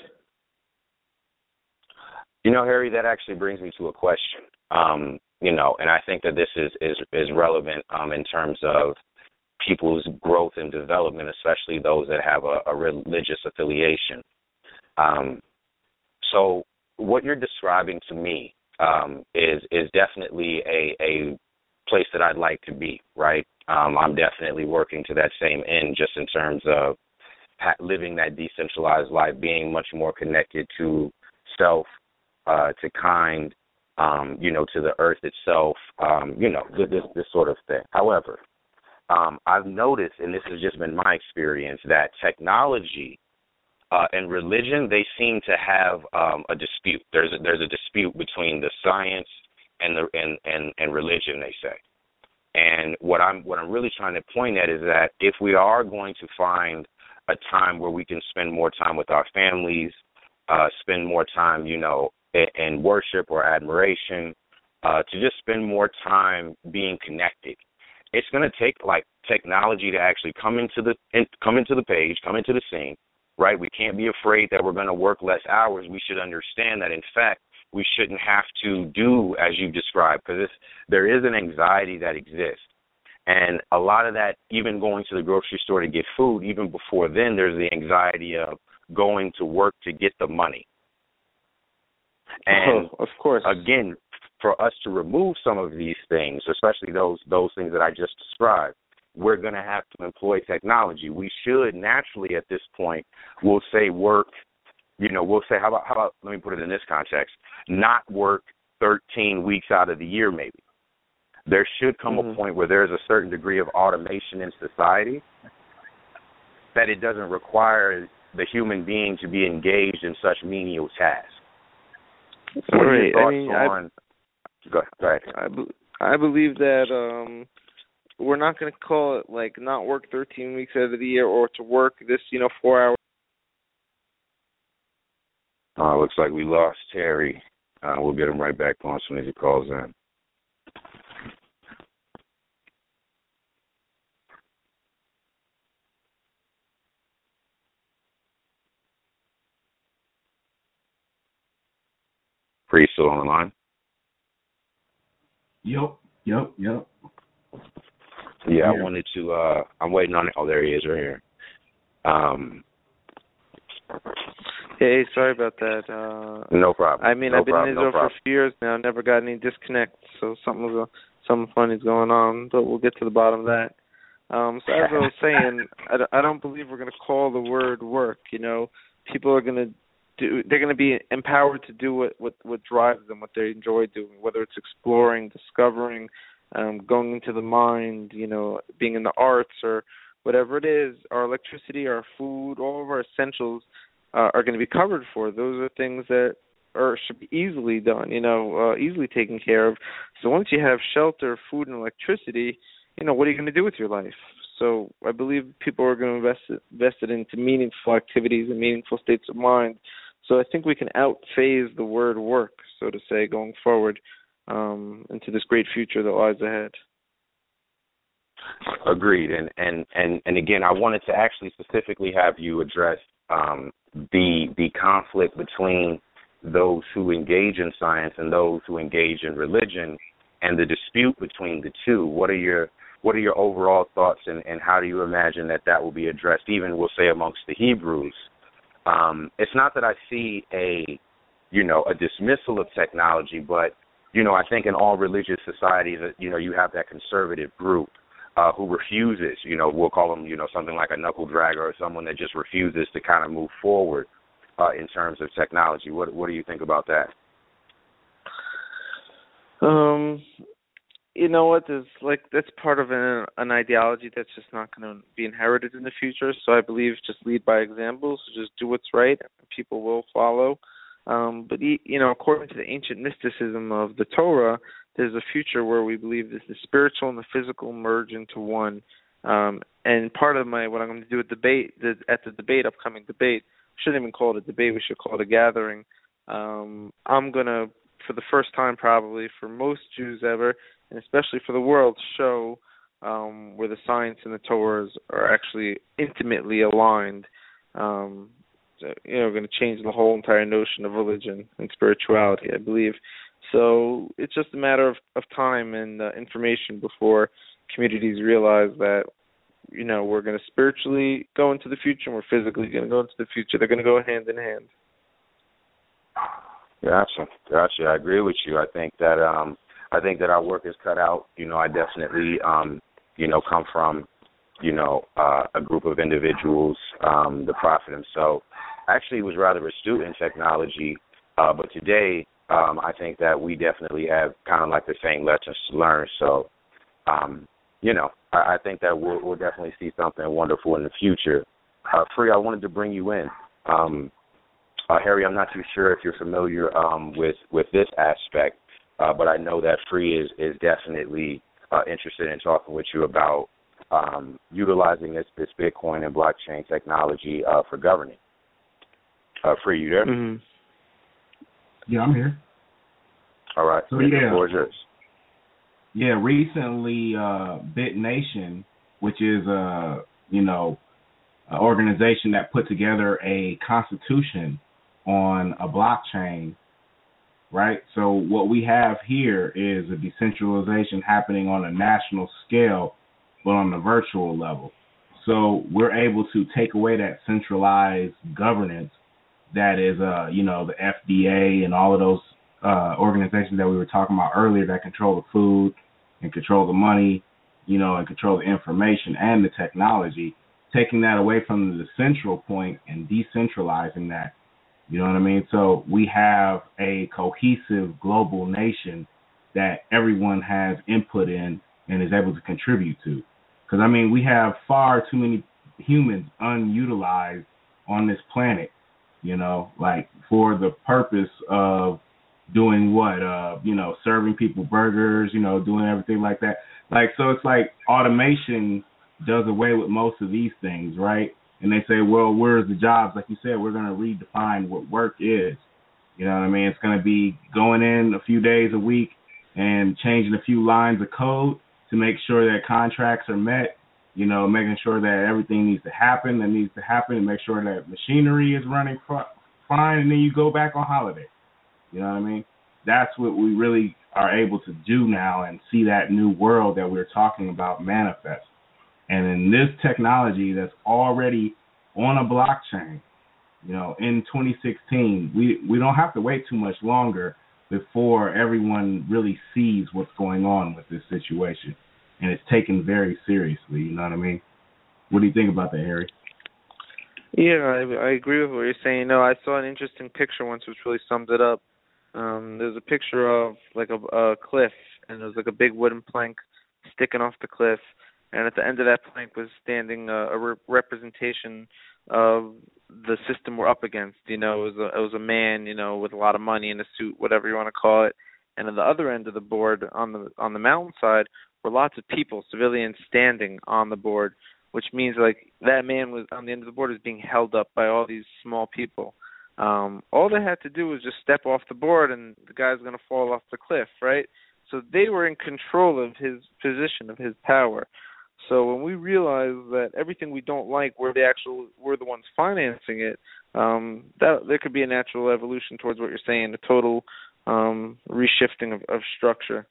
Harry, that actually brings me to a question. And I think that this is relevant in terms of people's growth and development, especially those that have a religious affiliation. So what you're describing to me is definitely a place that I'd like to be, right? I'm definitely working to that same end, just in terms of living that decentralized life, being much more connected to self, to kind, to the earth itself, this sort of thing. However, I've noticed, and this has just been my experience, that technology and religion, they seem to have a dispute. There's a dispute between the science and religion, they say. And what I'm really trying to point at is that if we are going to find a time where we can spend more time with our families, spend more time, in worship or admiration, to just spend more time being connected, it's going to take technology to actually come into the scene, right? We can't be afraid that we're going to work less hours. We should understand that, in fact, we shouldn't have to do as you described, because there is an anxiety that exists. And a lot of that, even going to the grocery store to get food, even before then, there's the anxiety of going to work to get the money. And of course, again, for us to remove some of these things, especially those things that I just described, we're going to have to employ technology. We should naturally, at this point, we'll say work. We'll say, how about? Let me put it in this context: not work 13 weeks out of the year, maybe. There should come a point where there's a certain degree of automation in society that it doesn't require the human being to be engaged in such menial tasks. What are your thoughts on? Go ahead. I believe that we're not going to call it like not work 13 weeks out of the year or to work this 4 hours. Looks like we lost Terry. We'll get him right back on as soon as he calls in. Are you still on the line? Yep. Yeah, I wanted to, I'm waiting on it. Oh, there he is right here. Hey, sorry about that. No problem. I've been in Israel for a few years now. Never got any disconnect, so something funny's going on, but we'll get to the bottom of that. So as I was saying, I don't believe we're going to call the word work. People are going to they're going to be empowered to do what drives them, what they enjoy doing, whether it's exploring, discovering, going into the mind, being in the arts or whatever it is. Our electricity, our food, all of our essentials are going to be covered for. Those are things that should be easily done, easily taken care of. So once you have shelter, food, and electricity, what are you going to do with your life? So I believe people are going to invest it into meaningful activities and meaningful states of mind. So I think we can out-phase the word work, so to say, going forward into this great future that lies ahead. Agreed. And again, I wanted to actually specifically have you address the conflict between those who engage in science and those who engage in religion, and the dispute between the two. What are your overall thoughts, and how do you imagine that will be addressed, even, we'll say, amongst the Hebrews? It's not that I see a dismissal of technology, but, I think in all religious societies, you have that conservative group who refuses, we'll call them, something like a knuckle dragger or someone that just refuses to kind of move forward in terms of technology. What do you think about that? You know what? That's part of an ideology that's just not going to be inherited in the future. So I believe just lead by example. So just do what's right. People will follow. But according to the ancient mysticism of the Torah, there's a future where we believe that the spiritual and the physical merge into one. And part of what I'm going to do at the upcoming debate, shouldn't even call it a debate. We should call it a gathering. I'm going to, for the first time probably for most Jews ever, and especially for the world, show where the science and the Torahs are actually intimately aligned. Going to change the whole entire notion of religion and spirituality, I believe. So it's just a matter of time and information before communities realize that, we're going to spiritually go into the future and we're physically going to go into the future. They're going to go hand in hand. Gotcha. I agree with you. I think that our work is cut out. I definitely, come from, a group of individuals. The Prophet himself actually was rather astute in technology, but today I think that we definitely have kind of like the same lessons to learn. So, I think that we'll definitely see something wonderful in the future. Free, I wanted to bring you in. Harry, I'm not too sure if you're familiar with this aspect, but I know that Free is definitely interested in talking with you about utilizing this Bitcoin and blockchain technology for governing. Free, you there? Mm-hmm. Yeah, I'm here. All right. So, the floor is yours. Yeah, recently BitNation, which is an organization that put together a constitution on a blockchain, right? So what we have here is a decentralization happening on a national scale, but on the virtual level. So we're able to take away that centralized governance that is, the FDA and all of those organizations that we were talking about earlier that control the food and control the money, and control the information and the technology, taking that away from the central point and decentralizing that. You know what I mean? So we have a cohesive global nation that everyone has input in and is able to contribute to. Because, we have far too many humans unutilized on this planet, for the purpose of doing what? Serving people burgers, doing everything like that. So it's like automation does away with most of these things, right? And they say, well, where's the jobs? Like you said, we're going to redefine what work is. You know what I mean? It's going to be going in a few days a week and changing a few lines of code to make sure that contracts are met, making sure that everything needs to happen and make sure that machinery is running fine, and then you go back on holiday. You know what I mean? That's what we really are able to do now and see that new world that we're talking about manifest. And in this technology that's already on a blockchain, in 2016, we don't have to wait too much longer before everyone really sees what's going on with this situation. And it's taken very seriously, you know what I mean? What do you think about that, Harry? Yeah, I agree with what you're saying. I saw an interesting picture once which really sums it up. There's a picture of like a cliff, and there's like a big wooden plank sticking off the cliff, and at the end of that plank was standing a representation of the system we're up against. It was a man, with a lot of money in a suit, whatever you want to call it. And at the other end of the board, on the mountainside, were lots of people, civilians, standing on the board, which means like that man was on the end of the board was being held up by all these small people. All they had to do was just step off the board, and the guy's going to fall off the cliff, right? So they were in control of his position, of his power. So when we realize that everything we don't like, we're the ones financing it, that there could be a natural evolution towards what you're saying, a total reshifting of structure.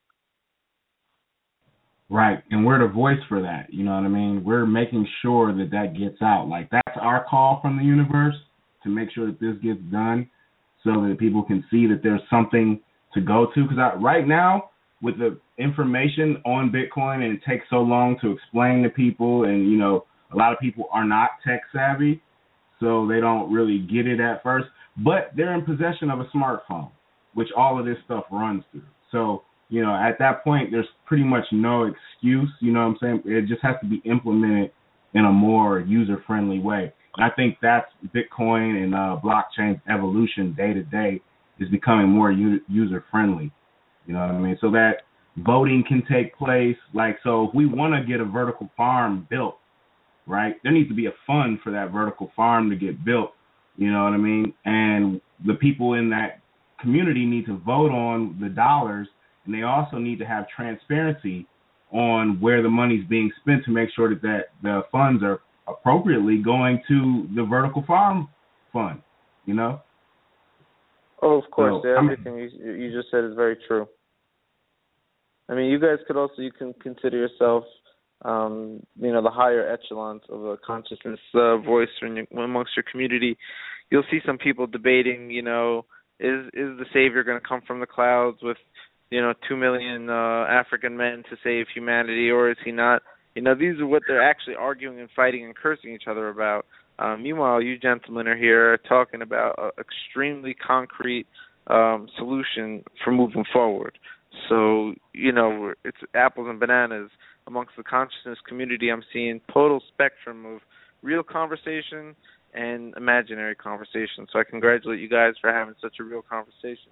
Right, and we're the voice for that, you know what I mean? We're making sure that gets out. Like, that's our call from the universe, to make sure that this gets done so that people can see that there's something to go to. Because right now, with the information on Bitcoin, and it takes so long to explain to people, and, a lot of people are not tech savvy, so they don't really get it at first. But they're in possession of a smartphone, which all of this stuff runs through. So, at that point, there's pretty much no excuse, you know what I'm saying? It just has to be implemented in a more user-friendly way. And I think that's Bitcoin and blockchain's evolution day to day is becoming more user-friendly, you know what I mean? So that voting can take place. So if we want to get a vertical farm built, right, there needs to be a fund for that vertical farm to get built, you know what I mean? And the people in that community need to vote on the dollars, and they also need to have transparency on where the money's being spent to make sure that the funds are appropriately going to the vertical farm fund, Oh, of course. So, everything you just said is very true. You guys you can consider yourself, the higher echelons of a consciousness voice amongst your community. You'll see some people debating, is the savior going to come from the clouds with 2 million African men to save humanity, or is he not? These are what they're actually arguing and fighting and cursing each other about. Meanwhile, you gentlemen are here talking about an extremely concrete solution for moving forward. So, it's apples and bananas. Amongst the consciousness community, I'm seeing total spectrum of real conversation and imaginary conversation. So I congratulate you guys for having such a real conversation.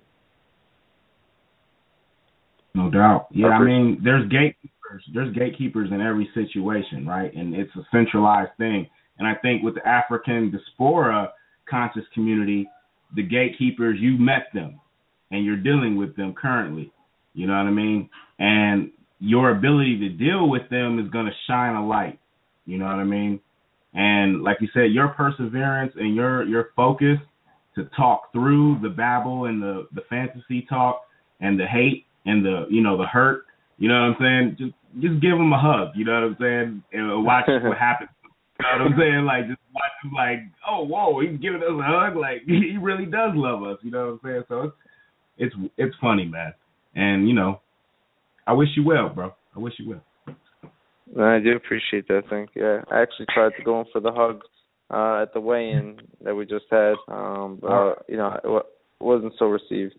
No doubt. Yeah, there's gatekeepers. There's gatekeepers in every situation, right? And it's a centralized thing. And I think with the African diaspora conscious community, the gatekeepers, you met them, and you're dealing with them currently. You know what I mean? And your ability to deal with them is going to shine a light. You know what I mean? And like you said, your perseverance and your focus to talk through the babble and the fantasy talk and the hate and the the hurt. You know what I'm saying? Just give him a hug. You know what I'm saying? And watch what happens. You know what I'm saying? Like, just watch him. Like, oh, whoa, he's giving us a hug. Like, he really does love us. You know what I'm saying? So it's funny, man. And I wish you well, bro. I wish you well. I do appreciate that. Thank you. Yeah, I actually tried to go in for the hug at the weigh-in that we just had, but it wasn't so received.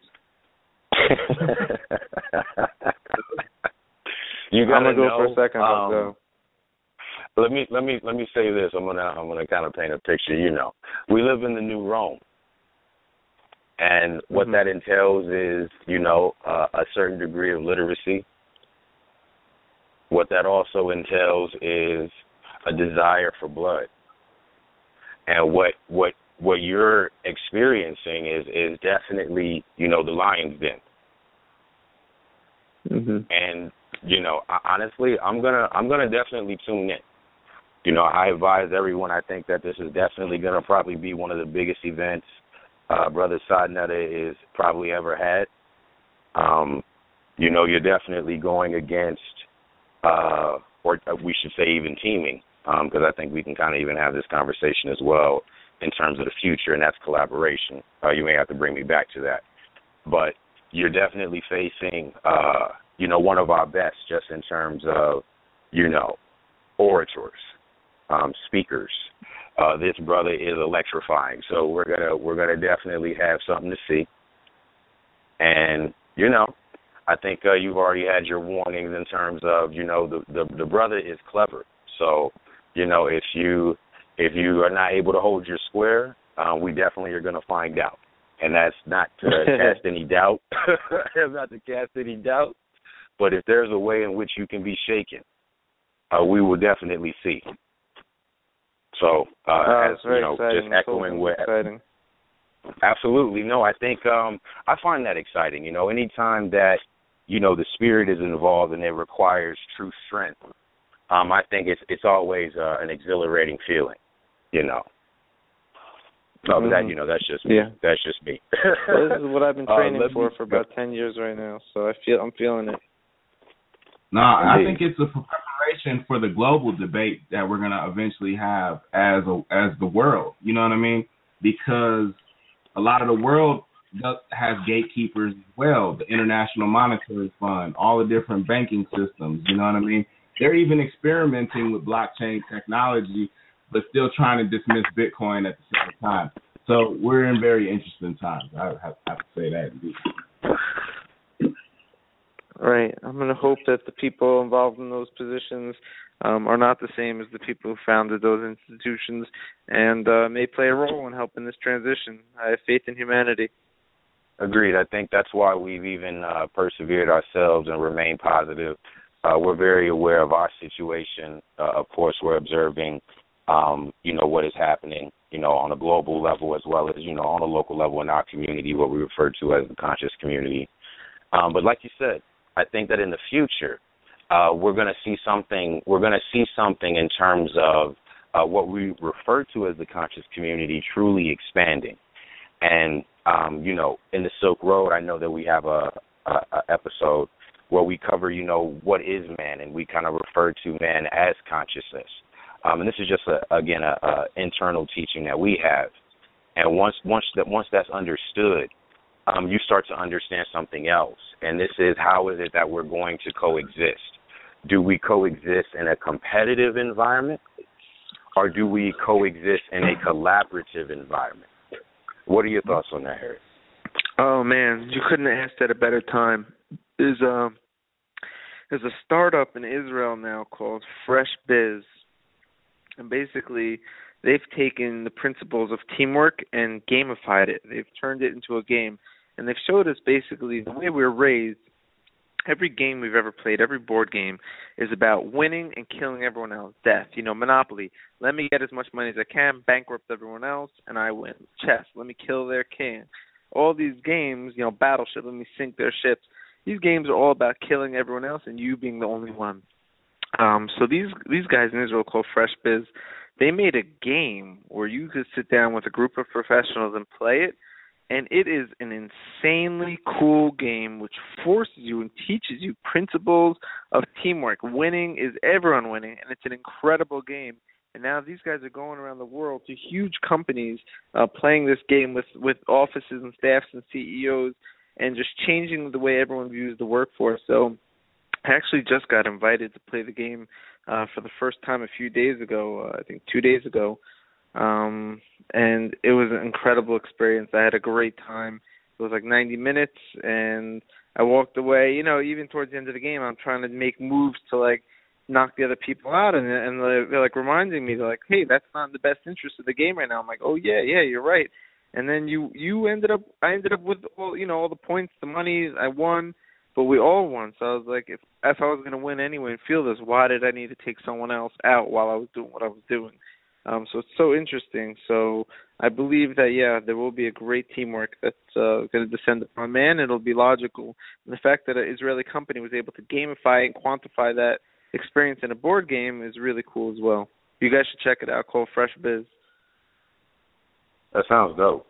You gotta I'm gonna go know, for a second. Though. Let me say this. I'm gonna kind of paint a picture. We live in the new Rome, and what that entails is a certain degree of literacy. What that also entails is a desire for blood, and what you're experiencing is definitely the lion's den. And honestly, I'm gonna definitely tune in. I advise everyone. I think that this is definitely gonna probably be one of the biggest events Brother Sadnetta is probably ever had. You're definitely going against, or we should say even teaming, because I think we can kind of even have this conversation as well in terms of the future, and that's collaboration. You may have to bring me back to that. But you're definitely facing, one of our best just in terms of, orators, speakers. This brother is electrifying, so we're gonna definitely have something to see. And I think you've already had your warnings in terms of the brother is clever. So if you are not able to hold your square, we definitely are gonna find out. And that's not to cast any doubt. Not to cast any doubt. But if there's a way in which you can be shaken, we will definitely see. So, as just echoing what. Absolutely. No, I think I find that exciting. Anytime that, the spirit is involved and it requires true strength, I think it's always an exhilarating feeling, No, but that's just me. Yeah. That's just me. Well, this is what I've been training for about 10 years right now, so I'm feeling it. No, I think it's a preparation for the global debate that we're going to eventually have as the world. You know what I mean? Because a lot of the world has gatekeepers as well. The International Monetary Fund, all the different banking systems. You know what I mean? They're even experimenting with blockchain technology, but still trying to dismiss Bitcoin at the same time. So we're in very interesting times. I have to say that. Right. I'm going to hope that the people involved in those positions are not the same as the people who founded those institutions and may play a role in helping this transition. I have faith in humanity. Agreed. I think that's why we've even persevered ourselves and remained positive. We're very aware of our situation. Of course, we're observing, what is happening, on a global level as well as, on a local level in our community, what we refer to as the conscious community. But like you said, I think that in the future, we're going to see something. We're going to see something in terms of what we refer to as the conscious community truly expanding. And in the Silk Road, I know that we have a episode where we cover, what is man, and we kind of refer to man as consciousness. And this is just a internal teaching that we have. And once that's understood, you start to understand something else. And this is, how is it that we're going to coexist? Do we coexist in a competitive environment, or do we coexist in a collaborative environment? What are your thoughts on that, Harry? Oh, man, you couldn't have asked at a better time. There's a startup in Israel now called Fresh Biz. And basically, they've taken the principles of teamwork and gamified it. They've turned it into a game. And they've showed us basically the way we're raised. Every game we've ever played, every board game, is about winning and killing everyone else. Death, Monopoly. Let me get as much money as I can, bankrupt everyone else, and I win. Chess. Let me kill their king. All these games, Battleship. Let me sink their ships. These games are all about killing everyone else and you being the only one. So these guys in Israel called Fresh Biz, they made a game where you could sit down with a group of professionals and play it, and it is an insanely cool game which forces you and teaches you principles of teamwork. Winning is everyone winning, and it's an incredible game. And now these guys are going around the world to huge companies playing this game with offices and staffs and CEOs and just changing the way everyone views the workforce. So I actually just got invited to play the game for the first time a few days ago, I think 2 days ago. And it was an incredible experience. I had a great time. It was like 90 minutes, and I walked away. You know, even towards the end of the game, I'm trying to make moves to, like, knock the other people out, and they're, like, reminding me, they're like, hey, that's not in the best interest of the game right now. I'm like, oh, yeah, you're right. And then I ended up with all, you know, all the points, the money, I won, but we all won. So I was like, if I was going to win anyway and feel this, why did I need to take someone else out while I was doing what I was doing? So it's so interesting. So I believe that, yeah, there will be a great teamwork that's going to descend upon man. It'll be logical. And the fact that an Israeli company was able to gamify and quantify that experience in a board game is really cool as well. You guys should check it out, called Fresh Biz. That sounds dope.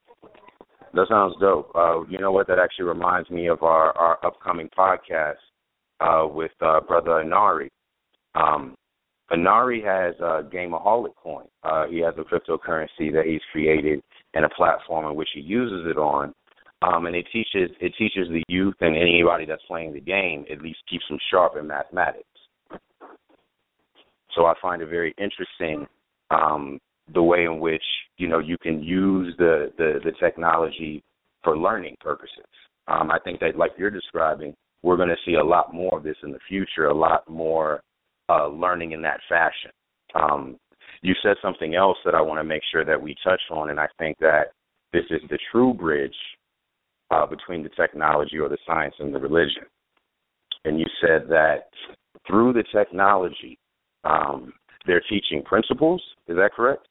You know what? That actually reminds me of our upcoming podcast with Brother Inari. Inari has Gameaholic Coin. He has a cryptocurrency that he's created and a platform in which he uses it on. And it teaches the youth and anybody that's playing the game, at least keeps them sharp in mathematics. So I find it very interesting the way in which, you know, you can use the technology for learning purposes. I think that, like you're describing, we're going to see a lot more of this in the future, a lot more learning in that fashion. You said something else that I want to make sure that we touch on, and I think that this is the true bridge between the technology or the science and the religion. And you said that through the technology, they're teaching principles. Is that correct?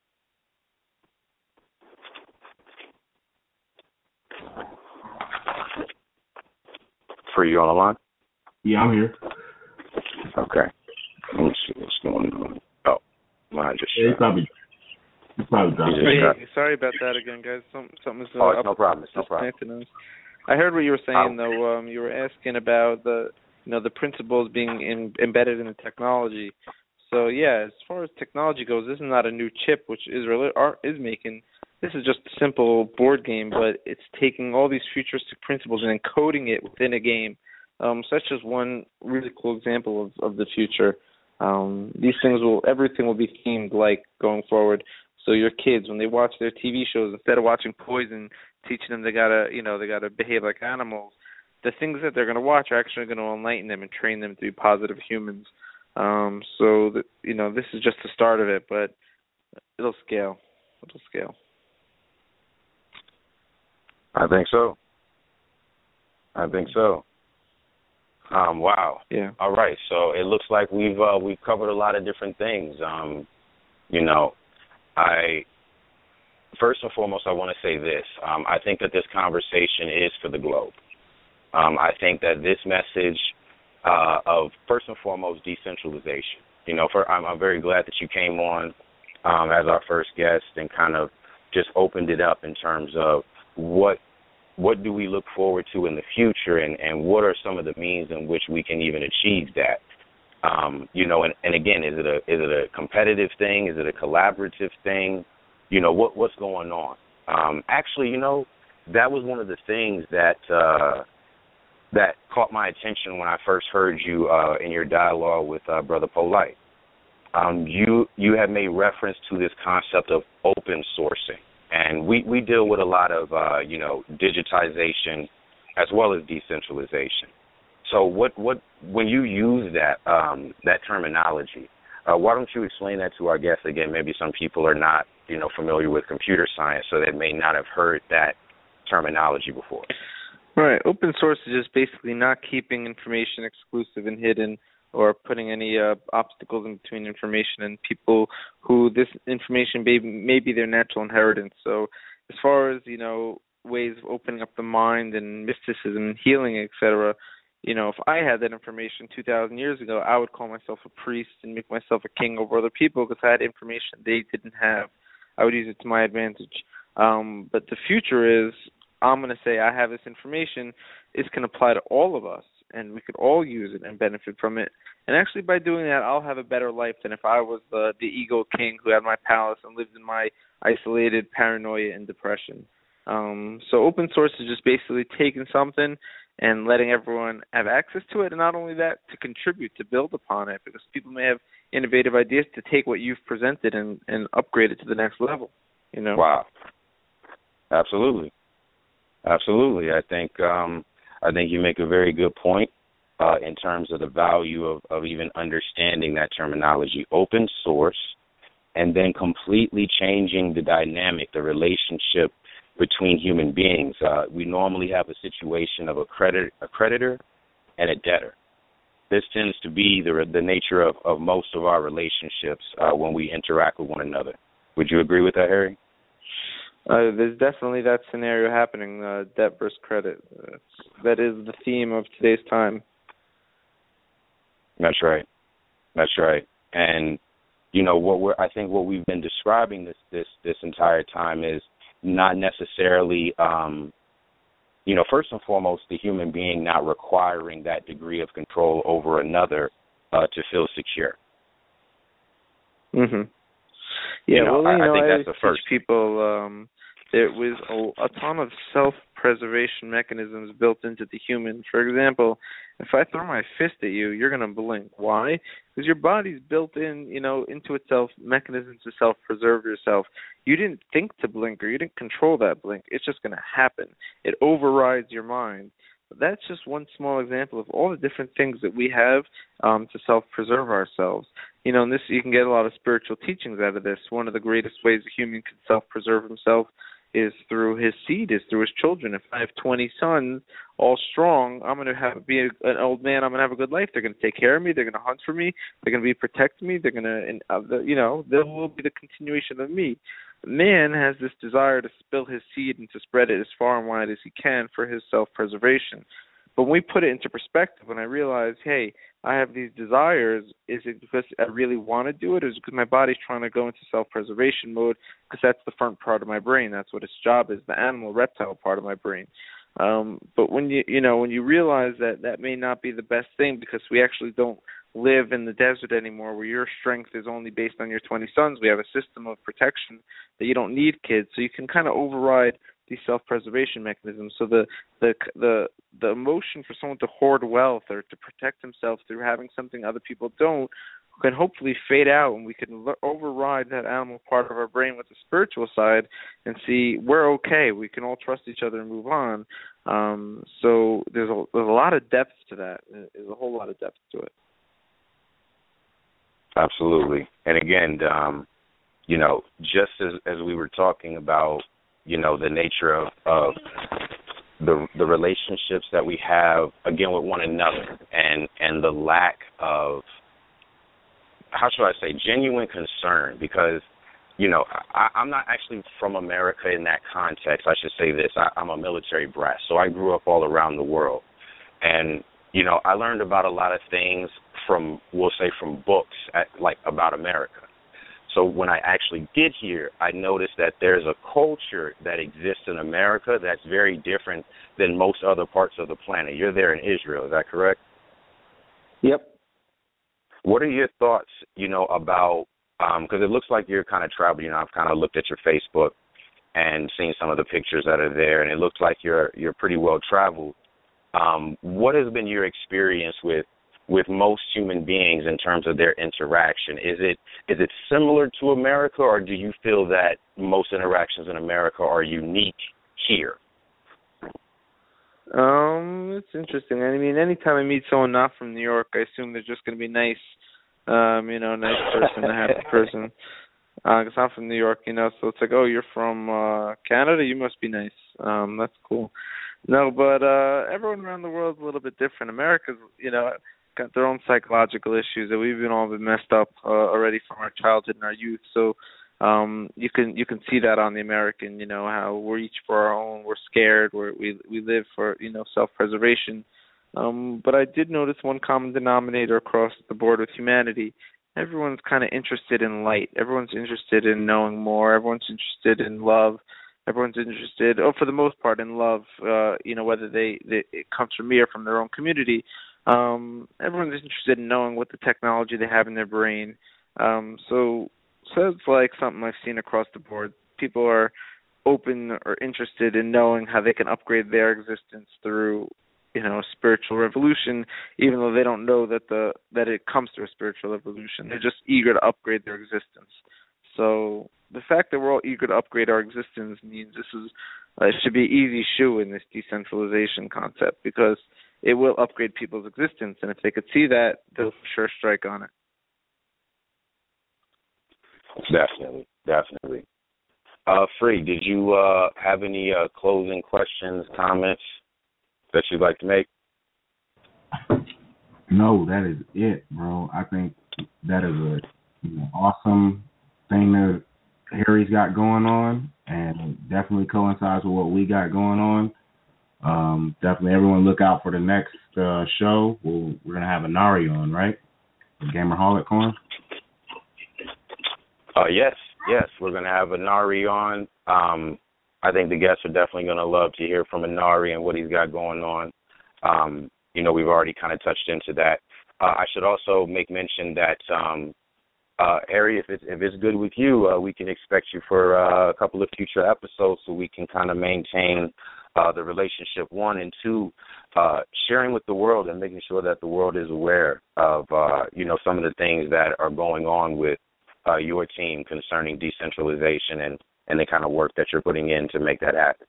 For you on the line? Yeah, I'm here. Okay. Let me see what's going on. Oh, mine just yeah, probably dropped. Sorry about that again, guys. Something's it's no problem. It's no problem. I heard what you were saying, though. You were asking about the principles being embedded in the technology. So, yeah, as far as technology goes, this is not a new chip which Israel is making. This is just a simple board game, but it's taking all these futuristic principles and encoding it within a game. Such as one really cool example of the future. These things everything will be themed like going forward. So your kids, when they watch their TV shows, instead of watching Poison, teaching them they gotta behave like animals, the things that they're gonna watch are actually gonna enlighten them and train them to be positive humans. This is just the start of it, but it'll scale. I think so. Wow. Yeah. All right. So it looks like we've covered a lot of different things. First and foremost, I want to say this. I think that this conversation is for the globe. I think that this message of first and foremost decentralization. I'm very glad that you came on as our first guest and kind of just opened it up in terms of what do we look forward to in the future, and what are some of the means in which we can even achieve that? And again, is it a competitive thing? Is it a collaborative thing? What's going on? Actually, that was one of the things that caught my attention when I first heard you in your dialogue with Brother Polite. You had made reference to this concept of open sourcing. And we deal with a lot of, digitization as well as decentralization. So when you use that terminology, why don't you explain that to our guests again? Maybe some people are not, familiar with computer science, so they may not have heard that terminology before. Right. Open source is just basically not keeping information exclusive and hidden, or putting any obstacles in between information and people who this information may be their natural inheritance. So as far as, ways of opening up the mind and mysticism and healing, etc., if I had that information 2,000 years ago, I would call myself a priest and make myself a king over other people because I had information they didn't have. I would use it to my advantage. But the future is, I'm going to say I have this information. It's going to apply to all of us, and we could all use it and benefit from it. And actually, by doing that, I'll have a better life than if I was the ego king who had my palace and lived in my isolated paranoia and depression. So open source is just basically taking something and letting everyone have access to it, and not only that, to contribute, to build upon it, because people may have innovative ideas to take what you've presented and upgrade it to the next level. Wow. Absolutely. I think you make a very good point in terms of the value of even understanding that terminology, open source, and then completely changing the dynamic, the relationship between human beings. We normally have a situation of a creditor and a debtor. This tends to be the nature of most of our relationships when we interact with one another. Would you agree with that, Harry? There's definitely that scenario happening, debt versus credit. That is the theme of today's time. That's right. And I think what we've been describing this entire time is not necessarily, first and foremost, the human being not requiring that degree of control over another to feel secure. Mhm. Yeah, I think that's the teach first. People there was a ton of self-preservation mechanisms built into the human. For example, if I throw my fist at you, you're going to blink. Why? Because your body's built in, into itself mechanisms to self-preserve yourself. You didn't think to blink, or you didn't control that blink. It's just going to happen. It overrides your mind. But that's just one small example of all the different things that we have to self-preserve ourselves. And this, you can get a lot of spiritual teachings out of this. One of the greatest ways a human can self-preserve himself is through his seed, is through his children. If I have 20 sons, all strong, I'm going to be an old man. I'm going to have a good life. They're going to take care of me. They're going to hunt for me. They're going to be protecting me. They're going to, they will be the continuation of me. Man has this desire to spill his seed and to spread it as far and wide as he can for his self-preservation. But when we put it into perspective, when I realize, hey, I have these desires, is it because I really want to do it, or is it because my body's trying to go into self-preservation mode, because that's the front part of my brain. That's what its job is, the animal, reptile part of my brain. But when you realize that may not be the best thing, because we actually don't live in the desert anymore where your strength is only based on your 20 sons. We have a system of protection that you don't need kids, so you can kind of override these self-preservation mechanisms. So the emotion for someone to hoard wealth or to protect himself through having something other people don't can hopefully fade out, and we can override that animal part of our brain with the spiritual side and see we're okay. We can all trust each other and move on. So there's a lot of depth to that. There's a whole lot of depth to it. Absolutely. And again, just as we were talking about, the nature of the relationships that we have, again, with one another, and the lack of, how should I say, genuine concern, because, I'm not actually from America in that context. I should say this. I'm a military brat, so I grew up all around the world. And, I learned about a lot of things from books about America. So when I actually get here, I noticed that there's a culture that exists in America that's very different than most other parts of the planet. You're there in Israel, is that correct? Yep. What are your thoughts, about, because it looks like you're kind of traveling. I've kind of looked at your Facebook and seen some of the pictures that are there, and it looks like you're pretty well traveled. What has been your experience with most human beings in terms of their interaction? Is it similar to America, or do you feel that most interactions in America are unique here? It's interesting. I mean, anytime I meet someone not from New York, I assume they're just going to be nice, nice person, a happy person. Because I'm from New York, so it's like, oh, you're from Canada? You must be nice. That's cool. No, but everyone around the world is a little bit different. America's, got their own psychological issues that we've all been messed up already from our childhood and our youth. So you can see that on the American, how we're each for our own, we're scared, we live for self-preservation. But I did notice one common denominator across the board with humanity. Everyone's kind of interested in light. Everyone's interested in knowing more. Everyone's interested in love. Everyone's interested, for the most part, in love. Whether it comes from me or from their own community. Everyone's interested in knowing what the technology they have in their brain. So it's like something I've seen across the board. People are open or interested in knowing how they can upgrade their existence through, spiritual revolution, even though they don't know that it comes through a spiritual revolution. They're just eager to upgrade their existence. So the fact that we're all eager to upgrade our existence means it should be an easy shoe in this decentralization concept, because it will upgrade people's existence, and if they could see that, they'll for sure strike on it. Definitely. Free, did you have any closing questions, comments that you'd like to make? No, that is it, bro. I think that is a awesome thing that Harry's got going on, and definitely coincides with what we got going on. Definitely, everyone look out for the next show. We're gonna have Anari on, right? The Gamerholic on. Yes, we're gonna have Anari on. I think the guests are definitely gonna love to hear from Anari and what he's got going on. We've already kind of touched into that. I should also make mention that Harry, if it's good with you, we can expect you for a couple of future episodes, so we can kind of maintain the relationship, one, and two, sharing with the world and making sure that the world is aware of some of the things that are going on with your team concerning decentralization and the kind of work that you're putting in to make that happen.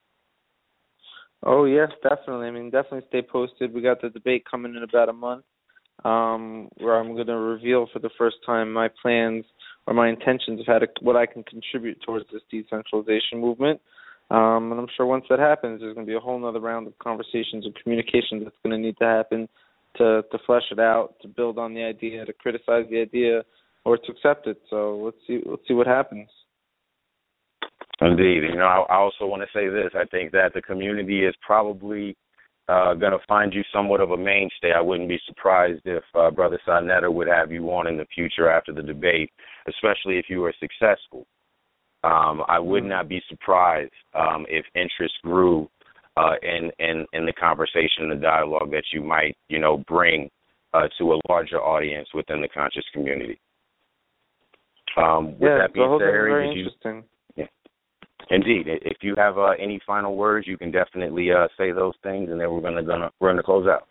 Oh, yes, definitely. Definitely stay posted. We got the debate coming in about a month, where I'm going to reveal for the first time my plans or my intentions of what I can contribute towards this decentralization movement. And I'm sure once that happens, there's going to be a whole other round of conversations and communication that's going to need to happen to flesh it out, to build on the idea, to criticize the idea, or to accept it. So let's see what happens. Indeed. I also want to say this. I think that the community is probably going to find you somewhat of a mainstay. I wouldn't be surprised if Brother Sonetta would have you on in the future after the debate, especially if you were successful. I would not be surprised if interest grew in the conversation, the dialogue that you might, bring to a larger audience within the conscious community. With that being said, Harry, interesting. Indeed. If you have any final words, you can definitely say those things, and then we're going to close out.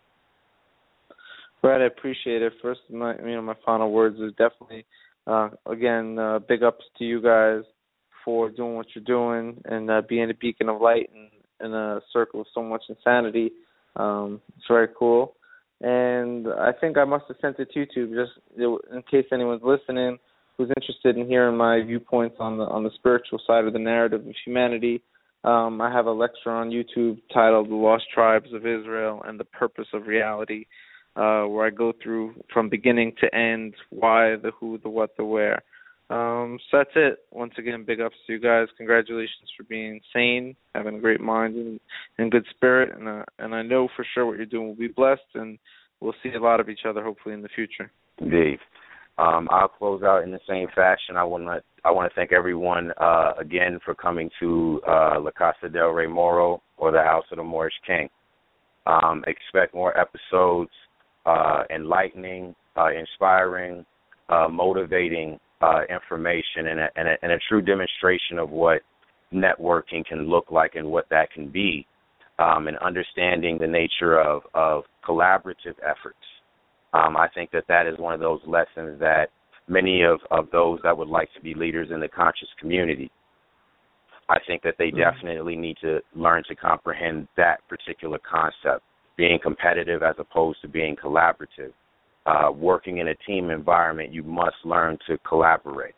Right, I appreciate it. First, my final words is definitely, again, big ups to you guys for doing what you're doing and being a beacon of light in a circle of so much insanity. It's very cool. And I think I must have sent it to YouTube just in case anyone's listening who's interested in hearing my viewpoints on the spiritual side of the narrative of humanity. I have a lecture on YouTube titled The Lost Tribes of Israel and the Purpose of Reality, where I go through from beginning to end why, the who, the what, the where. So that's it. Once again, big ups to you guys. Congratulations for being sane, having a great mind and good spirit. And I know for sure what you're doing will be blessed, and we'll see a lot of each other hopefully in the future. Indeed. I'll close out in the same fashion. I want to thank everyone again for coming to La Casa del Rey Moro, or the House of the Moorish King. Expect more episodes, enlightening, inspiring, motivating information, and a true demonstration of what networking can look like and what that can be, and understanding the nature of collaborative efforts. I think that is one of those lessons that many of those that would like to be leaders in the conscious community, I think that they definitely need to learn to comprehend that particular concept, being competitive as opposed to being collaborative. Working in a team environment, you must learn to collaborate.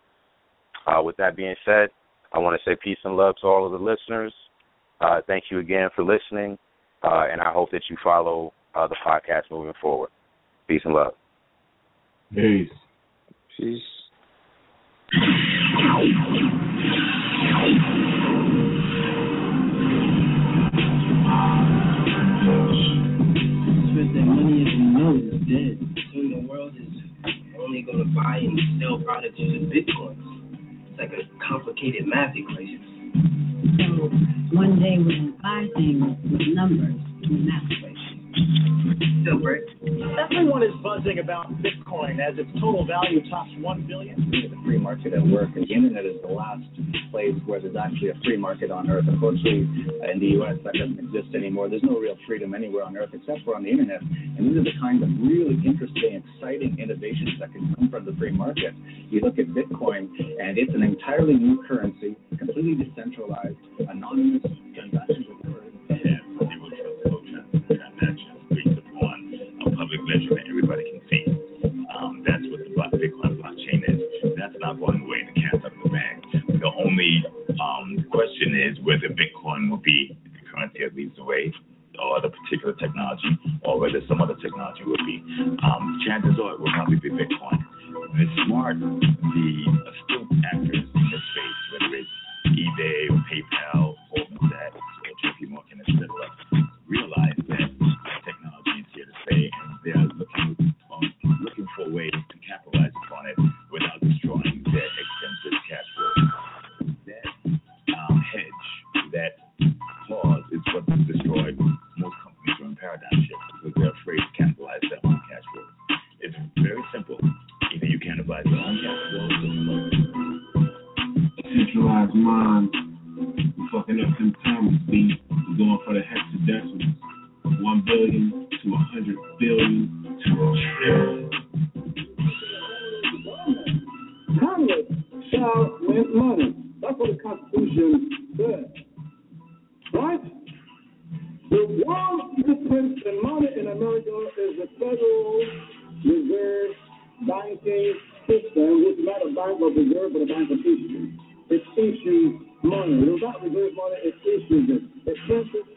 With that being said, I want to say peace and love to all of the listeners. Thank you again for listening, and I hope that you follow the podcast moving forward. Peace and love. Peace. Peace. It's like a complicated math equation. So one day we're going to buy things with numbers in the math equation. Still great. Everyone is buzzing about Bitcoin as its total value tops $1 billion. The free market at work, and the internet is the last place where there's actually a free market on Earth. Unfortunately, in the U.S., that doesn't exist anymore. There's no real freedom anywhere on Earth except for on the internet. And these are the kind of really interesting, exciting innovations that can come from the free market. You look at Bitcoin, and it's an entirely new currency, completely decentralized, anonymous transactions with transactions based upon a public ledger that everybody can see. That's what the Bitcoin blockchain is. That's not going away in the cat's out of the bag. The only question is whether Bitcoin will be the currency that leads the way, or the particular technology, or whether some other technology will be. Chances are it will probably be Bitcoin. The smart, the astute actors in this space, whether it's eBay or PayPal, Goldman Sachs, or JP Morgan, etc., realize that technology is here to stay, and they are looking for a way to capitalize upon it without destroying their extensive cash flow. That hedge, that clause, is what destroyed most companies during paradigm shifts because they're afraid to cannibalize their own cash flow. It's very simple. Either you cannibalize your own cash flow or centralized mind. Fucking up them terms, B. We're going for the hexadecimals. 1 billion to 100 billion to a trillion. Congress shall mint money. That's what the Constitution says. Right? The world difference in money in America is the Federal Reserve banking system, which is not a bank of reserve, but a bank of issue. It issues money. It does not reserve money, it issues it. It prints it.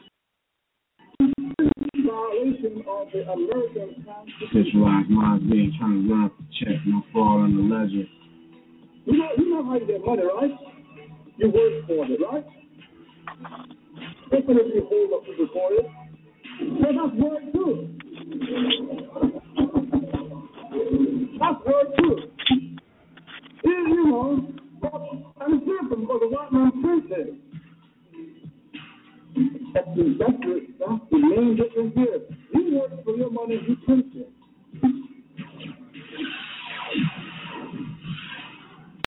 Violation of the American Constitution. Centralized minds, we ain't trying to run up the check, no fraud on the ledger. You know how you get money, right? You work for it, right? Especially if you hold up people for it. So that's work too. That's work too. You know, and it's different because the white man prints it. That's the main difference here. You work for your money, you print it.